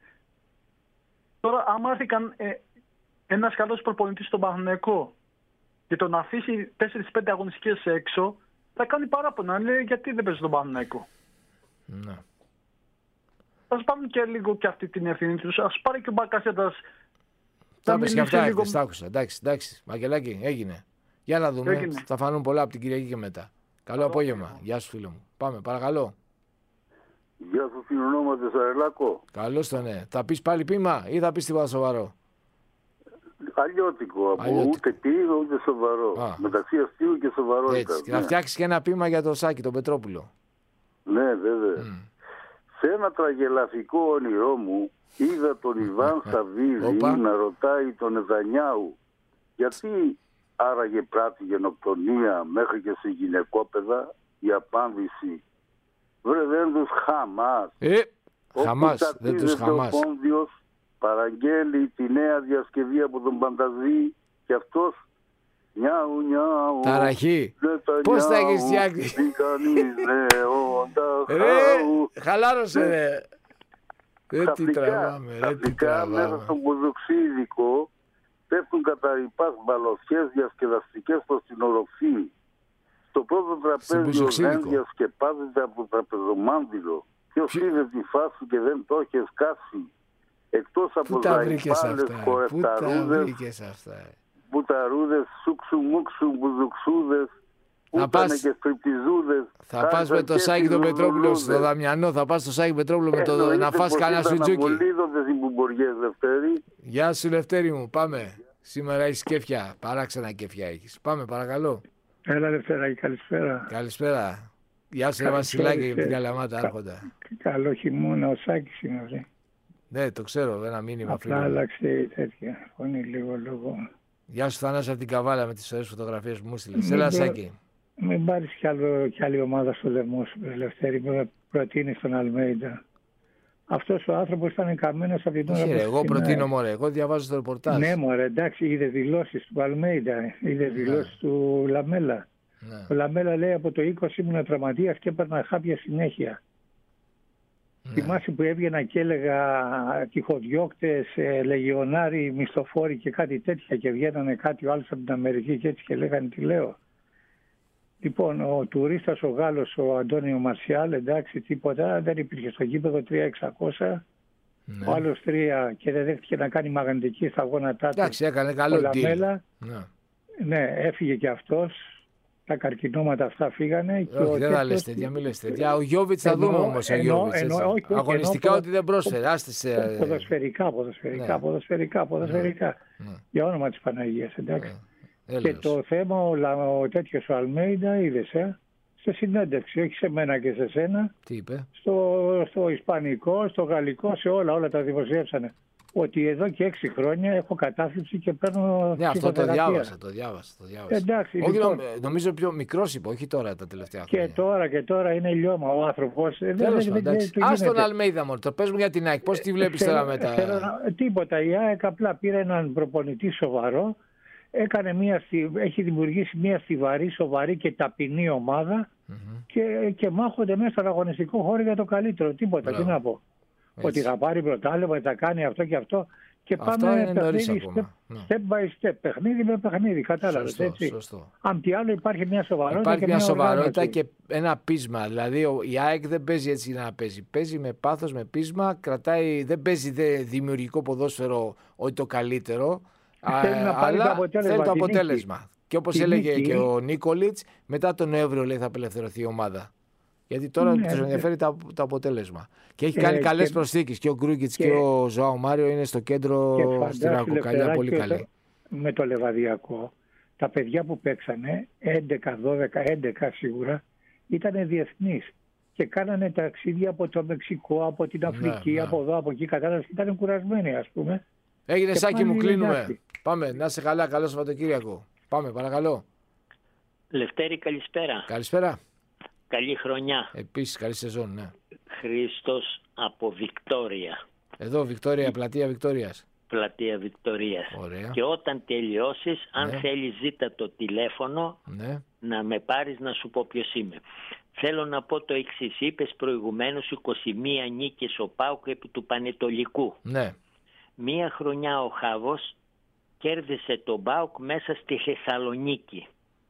Τώρα άμα έρθει ένας καλός προπονητής στον Παναθηναϊκό και τον αφήσει 4-5 αγωνιστικές έξω, θα κάνει παράπονα. Λέει γιατί δεν παίζει στον Παναθηναϊκό. Ναι. Ας πάρουν και λίγο και αυτή την ευθύνη τους. Ας πάρει και ο Μπακασέτας. Θα πες και αυτά, λίγο... τα άκουσα. Εντάξει, Μαγγελάκη, έγινε. Για να δούμε. Έγινε. Θα φανούν πολλά από την Κυριακή και μετά. Καλό απόγευμα. Γεια σου φίλο μου. Πάμε, παρακαλώ. Γεια σου φίλο ονόματος Αρελάκο. Καλώς το ναι. Θα πεις πάλι πείμα ή θα πεις τίποτα σοβαρό? Αλλιώτικο, ούτε πείμα ούτε σοβαρό. Μεταξύ αστείου και σοβαρότητα. Έτσι. Και να φτιάξεις και ένα πείμα για το Σάκη, τον Πετρόπουλο. Ναι, βέβαια. Σε ένα τραγελαφικό όνειρό μου είδα τον Ιβάν Σαββίδη να ρωτάει τον Νετανιάου γιατί άραγε πράττει γενοκτονία μέχρι και σε γυναικόπαιδα. Η απάντηση: βρε δεν τους Χαμάς. Χαμάς, δεν τους Χαμάς. Ο Πόντιος παραγγέλει τη νέα διασκευή από τον Πανταζή και αυτός νιάου νιάου. Ταραχή. Πώς θα έχεις φτιάξει? Χαλάρωσε ρε. Δεν τι τραβάμε. Μέσα στον Κοζοξίδικο πέφτουν κατά ρηπάς μπαλωσιές διασκεδαστικές προς την οροφή. Στο πρώτο τραπέζι ο Ζεν διασκεπάζεται από το τραπεζομάντιλο. Ποιος είδε τη φάση και δεν το είχε σκάσει? Εκτός από ζαϊπάλες, χορευταρούδες, μπουταρούδες, σούξου μουξου, μπουζουξούδες, ούτανε και στριπτιζούδες. Θα πας με το Σάκη τον Πετρόπουλο στο Δαμιανό, θα πας στο Σάκη Πετρόπουλο με το να φας κανένα σουτζούκι. Γεια σου Λευτέρη μου, πάμε. Σήμερα έχεις κέφια, παράξενα κέφια έχεις. Πάμε παρακαλώ. Έλα Λευτέρη, καλησπέρα. Καλησπέρα. Γεια σου Βασιλάκη και την Καλαμάτα άρχοντα. Καλό χειμώνα, ο Σάκης είναι αυτή. Ναι, το ξέρω, ένα μήνυμα. Απλά άλλαξε τέτοια φωνή λίγο λόγο. Γεια σου Θανάση από την Καβάλα με τις ωραίες φωτογραφίες που μου στείλες. Έλα Σάκη. Μην πάρεις κι άλλη ομάδα στο λαιμό σου, Λευτέρη, που προτείνει τον Αλμέιντα. Αυτός ο άνθρωπος ήταν καμένος από την ώρα που... Εγώ προτείνω μωρέ, εγώ διαβάζω το ρεπορτάζ. Ναι μωρέ, εντάξει, είδε δηλώσεις του Αλμέιντα, είδε δηλώσεις του Λαμέλα. Ναι. Ο Λαμέλα λέει από το 20 ήμουν τραυματίας και έπαιρνα χάπια συνέχεια. Ναι. Θυμάσαι που έβγαινα και έλεγα τυχοδιώκτες, λεγιονάροι, μισθοφόροι και κάτι τέτοια και βγαίνανε κάτι ο άλλος από την Αμερική και έτσι και λέγανε τι λέω. Λοιπόν, ο τουρίστας ο Γάλλος, ο Αντώνιο Μαρσιάλ, εντάξει τίποτα, δεν υπήρχε στο γήπεδο 3.600. Ναι. Ο άλλος 3 και δεν δέχτηκε να κάνει μαγνητική στα γόνατά του. Εντάξει, έκανε καλό Λαμέλα. Ναι, έφυγε και αυτός. Τα καρκινώματα αυτά φύγανε. Όχι, δεν θα λες τέτοια, μην λες τέτοια. Ο Γιώβιτς θα δούμε όμως. Αγωνιστικά ότι δεν πρόσφερε. Ποδοσφαιρικά. Για όνομα της Παναγίας, εντάξει. Και το θέμα, ο τέτοιος ο Αλμέιντα, είδες, σε συνέντευξη, όχι σε μένα και σε σένα. Τι είπε? Στο ισπανικό, στο γαλλικό, σε όλα τα δημοσιεύσανε. ότι εδώ και 6 χρόνια έχω κατάθλιψη και παίρνω. Ναι, αυτό το διάβασα. Εντάξει, όχι, λοιπόν, νομίζω πιο μικρός είπε, όχι τώρα τα τελευταία χρόνια. Και τώρα είναι λιώμα ο άνθρωπος. Ας τον Αλμέιδα μόνο, το πες μου για την ΑΕΚ, πώς τη βλέπεις τώρα μετά. Τίποτα, η ΑΕΚ απλά πήρε έναν προπονητή σοβαρό, έχει δημιουργήσει μια στιβαρή, σοβαρή και ταπεινή ομάδα και μάχονται μέσα στον αγωνιστικό χώρο για το καλύτερο. Τίποτα, τι να πω. Έτσι. Ότι θα πάρει πρωτάθλημα, θα κάνει αυτό και αυτό. Και πάμε παιχνίδι step by step, παιχνίδι με παιχνίδι. Κατάλαβες, έτσι. Σωστό. Αν τι άλλο υπάρχει μια σοβαρότητα. Υπάρχει μια σοβαρότητα και ένα πείσμα. Δηλαδή η ΑΕΚ δεν παίζει έτσι να παίζει. Παίζει με πάθος, με πείσμα. Δεν παίζει δημιουργικό ποδόσφαιρο ότι το καλύτερο. Αλλά θέλει το αποτέλεσμα. Και όπως έλεγε και ο Νίκολιτς, μετά τον Νοέμβριο λέει θα απελευθερωθεί η ομάδα. Γιατί τώρα τους ενδιαφέρει το αποτέλεσμα. Και έχει κάνει καλές προσθήκες. Και ο Γκρούγκιτς και ο Ζωάο Μάριο είναι στο κέντρο στην Ρακοκαλιά πολύ καλή. Με το Λεβαδιακό, τα παιδιά που παίξανε, 11, 12, 11 σίγουρα, ήταν διεθνείς. Και κάνανε ταξίδια από το Μεξικό, από την Αφρική, από εδώ, από εκεί. Κατάλαβες, ήταν κουρασμένοι, ας πούμε. Έγινε, Σάκη μου, κλείνουμε. Πάμε, να είσαι καλά, καλό Σαββατοκύριακο. Πάμε, παρακαλώ. Λευτέρη, καλησπέρα. Καλησπέρα. Καλή χρονιά. Επίσης, καλή σεζόν, ναι. Χρήστος από Βικτόρια. Εδώ, Βικτόρια, πλατεία Βικτόριας. Πλατεία Βικτορίας. Ωραία. Και όταν τελειώσεις, αν θέλεις ζήτα το τηλέφωνο, να με πάρεις να σου πω ποιος είμαι. Θέλω να πω το εξής. Είπες προηγουμένως 21 νίκες ο ΠΑΟΚ επί του Πανετολικού. Ναι. Μία χρονιά ο Χάβος κέρδισε τον ΠΑΟΚ μέσα στη Θεσσαλονίκη.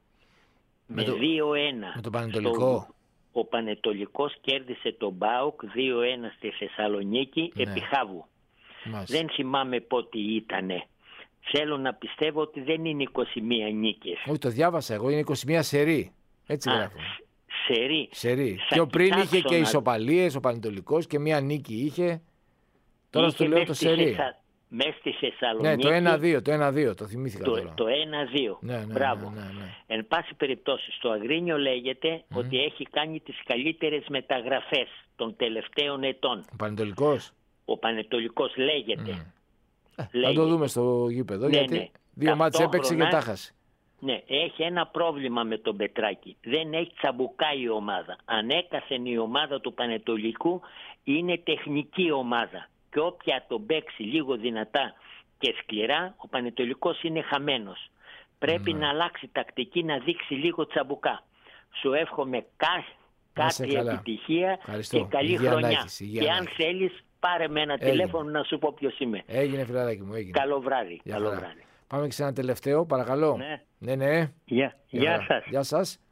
Με 2-1. Με τον Πανετολικό. Ο Πανετολικός κέρδισε τον ΠΑΟΚ 2-1 στη Θεσσαλονίκη επί Χάβου. Δεν θυμάμαι πότε ήτανε. Θέλω να πιστεύω ότι δεν είναι 21 νίκες. Όχι, το διάβασα εγώ, είναι 21 σερί. Έτσι γράφω. Σερί. Πιο πριν είχε και ισοπαλίες ο Πανετολικός και μία νίκη είχε. Τώρα σου λέω το σερί. Μέσα στη Θεσσαλονίκη. Ναι, το 1-2, το θυμήθηκα τώρα. Το 1-2. Ναι, μπράβο. Ναι. Εν πάση περιπτώσει, στο Αγρίνιο λέγεται ότι έχει κάνει τις καλύτερες μεταγραφές των τελευταίων ετών. Ο Πανετολικός. Ο Πανετολικός λέγεται. Θα το δούμε στο γήπεδο, γιατί 2 μάτς έπαιξε και τα χάσε. Ναι, έχει ένα πρόβλημα με τον Πετράκη. Δεν έχει τσαμπουκά η ομάδα. Ανέκαθεν η ομάδα του Πανετολικού είναι τεχνική ομάδα. Και όποια τον παίξει λίγο δυνατά και σκληρά, ο Πανετολικός είναι χαμένος. Πρέπει να αλλάξει τακτική, να δείξει λίγο τσαμπουκά. Σου εύχομαι κάτι επιτυχία και καλή χρονιά. Και αν θέλεις, πάρε με ένα τηλέφωνο να σου πω ποιος είμαι. Έγινε, φιλαράκι μου, έγινε. Καλό βράδυ. Πάμε και σε ένα τελευταίο, παρακαλώ. Ναι. Γεια σας.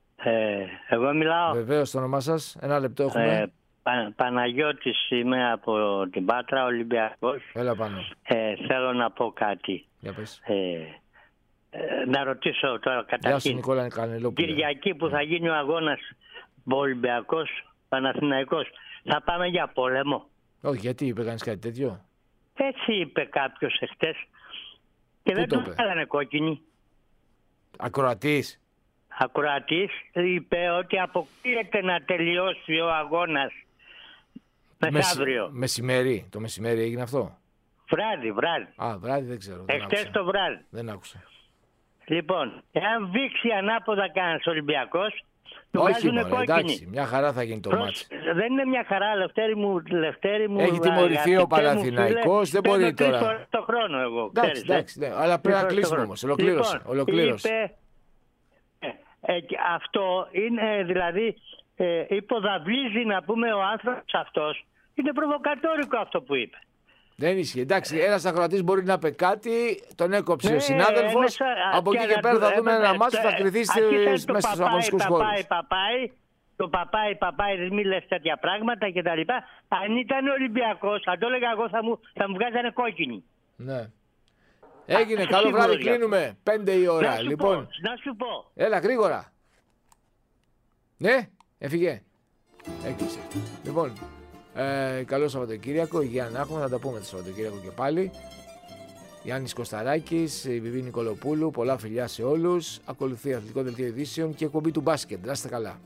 Εγώ μιλάω. Βεβαίως, το όνομά σας. Ένα λεπτό έχουμε. Παναγιώτης είμαι από την Πάτρα, Ολυμπιακός. Έλα πάνω. Θέλω να πω κάτι. Για πες. Να ρωτήσω τώρα καταρχήν. Γεια σου, Νικόλα Κανελόπουλε. Κυριακή που θα γίνει ο αγώνας Ολυμπιακός Παναθηναϊκός, θα πάμε για πόλεμο? Όχι, γιατί είπε κανείς κάτι τέτοιο? Έτσι είπε κάποιος εχθές. Και δεν του βγάλανε κόκκινη. Ακροατής. Ακροατής είπε ότι αποκλείεται να τελειώσει ο αγώνας μεθαύριο. Μεσημέρι, το μεσημέρι έγινε αυτό? Βράδυ. Βράδυ δεν ξέρω. Εχθές το βράδυ. Δεν άκουσα. Λοιπόν, εάν βήξει ανάποδα κανένας Ολυμπιακός, του όχι βγάζουνε κόκκινη. Εντάξει, μια χαρά θα γίνει το μάτς. Δεν είναι μια χαρά, Λευτέρη μου. Έχει τιμωρηθεί ο Παναθηναϊκός, δεν μπορεί τώρα. Φορές το χρόνο εγώ, εντάξει, ναι, αλλά πρέπει να κλείσουμε όμως. Ολοκλήρωσε. Αυτό είναι δηλαδή υποδαβλίζει, να πούμε, ο άνθρωπος αυτός. Είναι προβοκατόρικο αυτό που είπε. Δεν ισχύει. Εντάξει, ένας ακροατής μπορεί να πει κάτι, τον έκοψε ο συνάδελφος. Από εκεί και πέρα θα δούμε ένα μάτσο που θα κρυθεί μέσα στους αγωνιστικούς χώρους. Το παπάι, μη λες τέτοια πράγματα κτλ. Αν ήταν Ολυμπιακός, αν το έλεγα εγώ, θα μου βγάζανε κόκκινη. Ναι. Έγινε, καλό βράδυ, κλείνουμε. 5 η ώρα. Να σου πω. Έλα, γρήγορα. Ναι, έφυγε. Έκλεισε. Λοιπόν, καλό Σαββατοκύριακο. Υγεία να έχουμε, θα τα πούμε το Σαββατοκύριακο και πάλι. Γιάννης Κωσταράκης, η Βιβί Νικολοπούλου, πολλά φιλιά σε όλους. Ακολουθεί αθλητικό δελτίο ειδήσεων και εκπομπή του μπάσκετ. Να είστε καλά.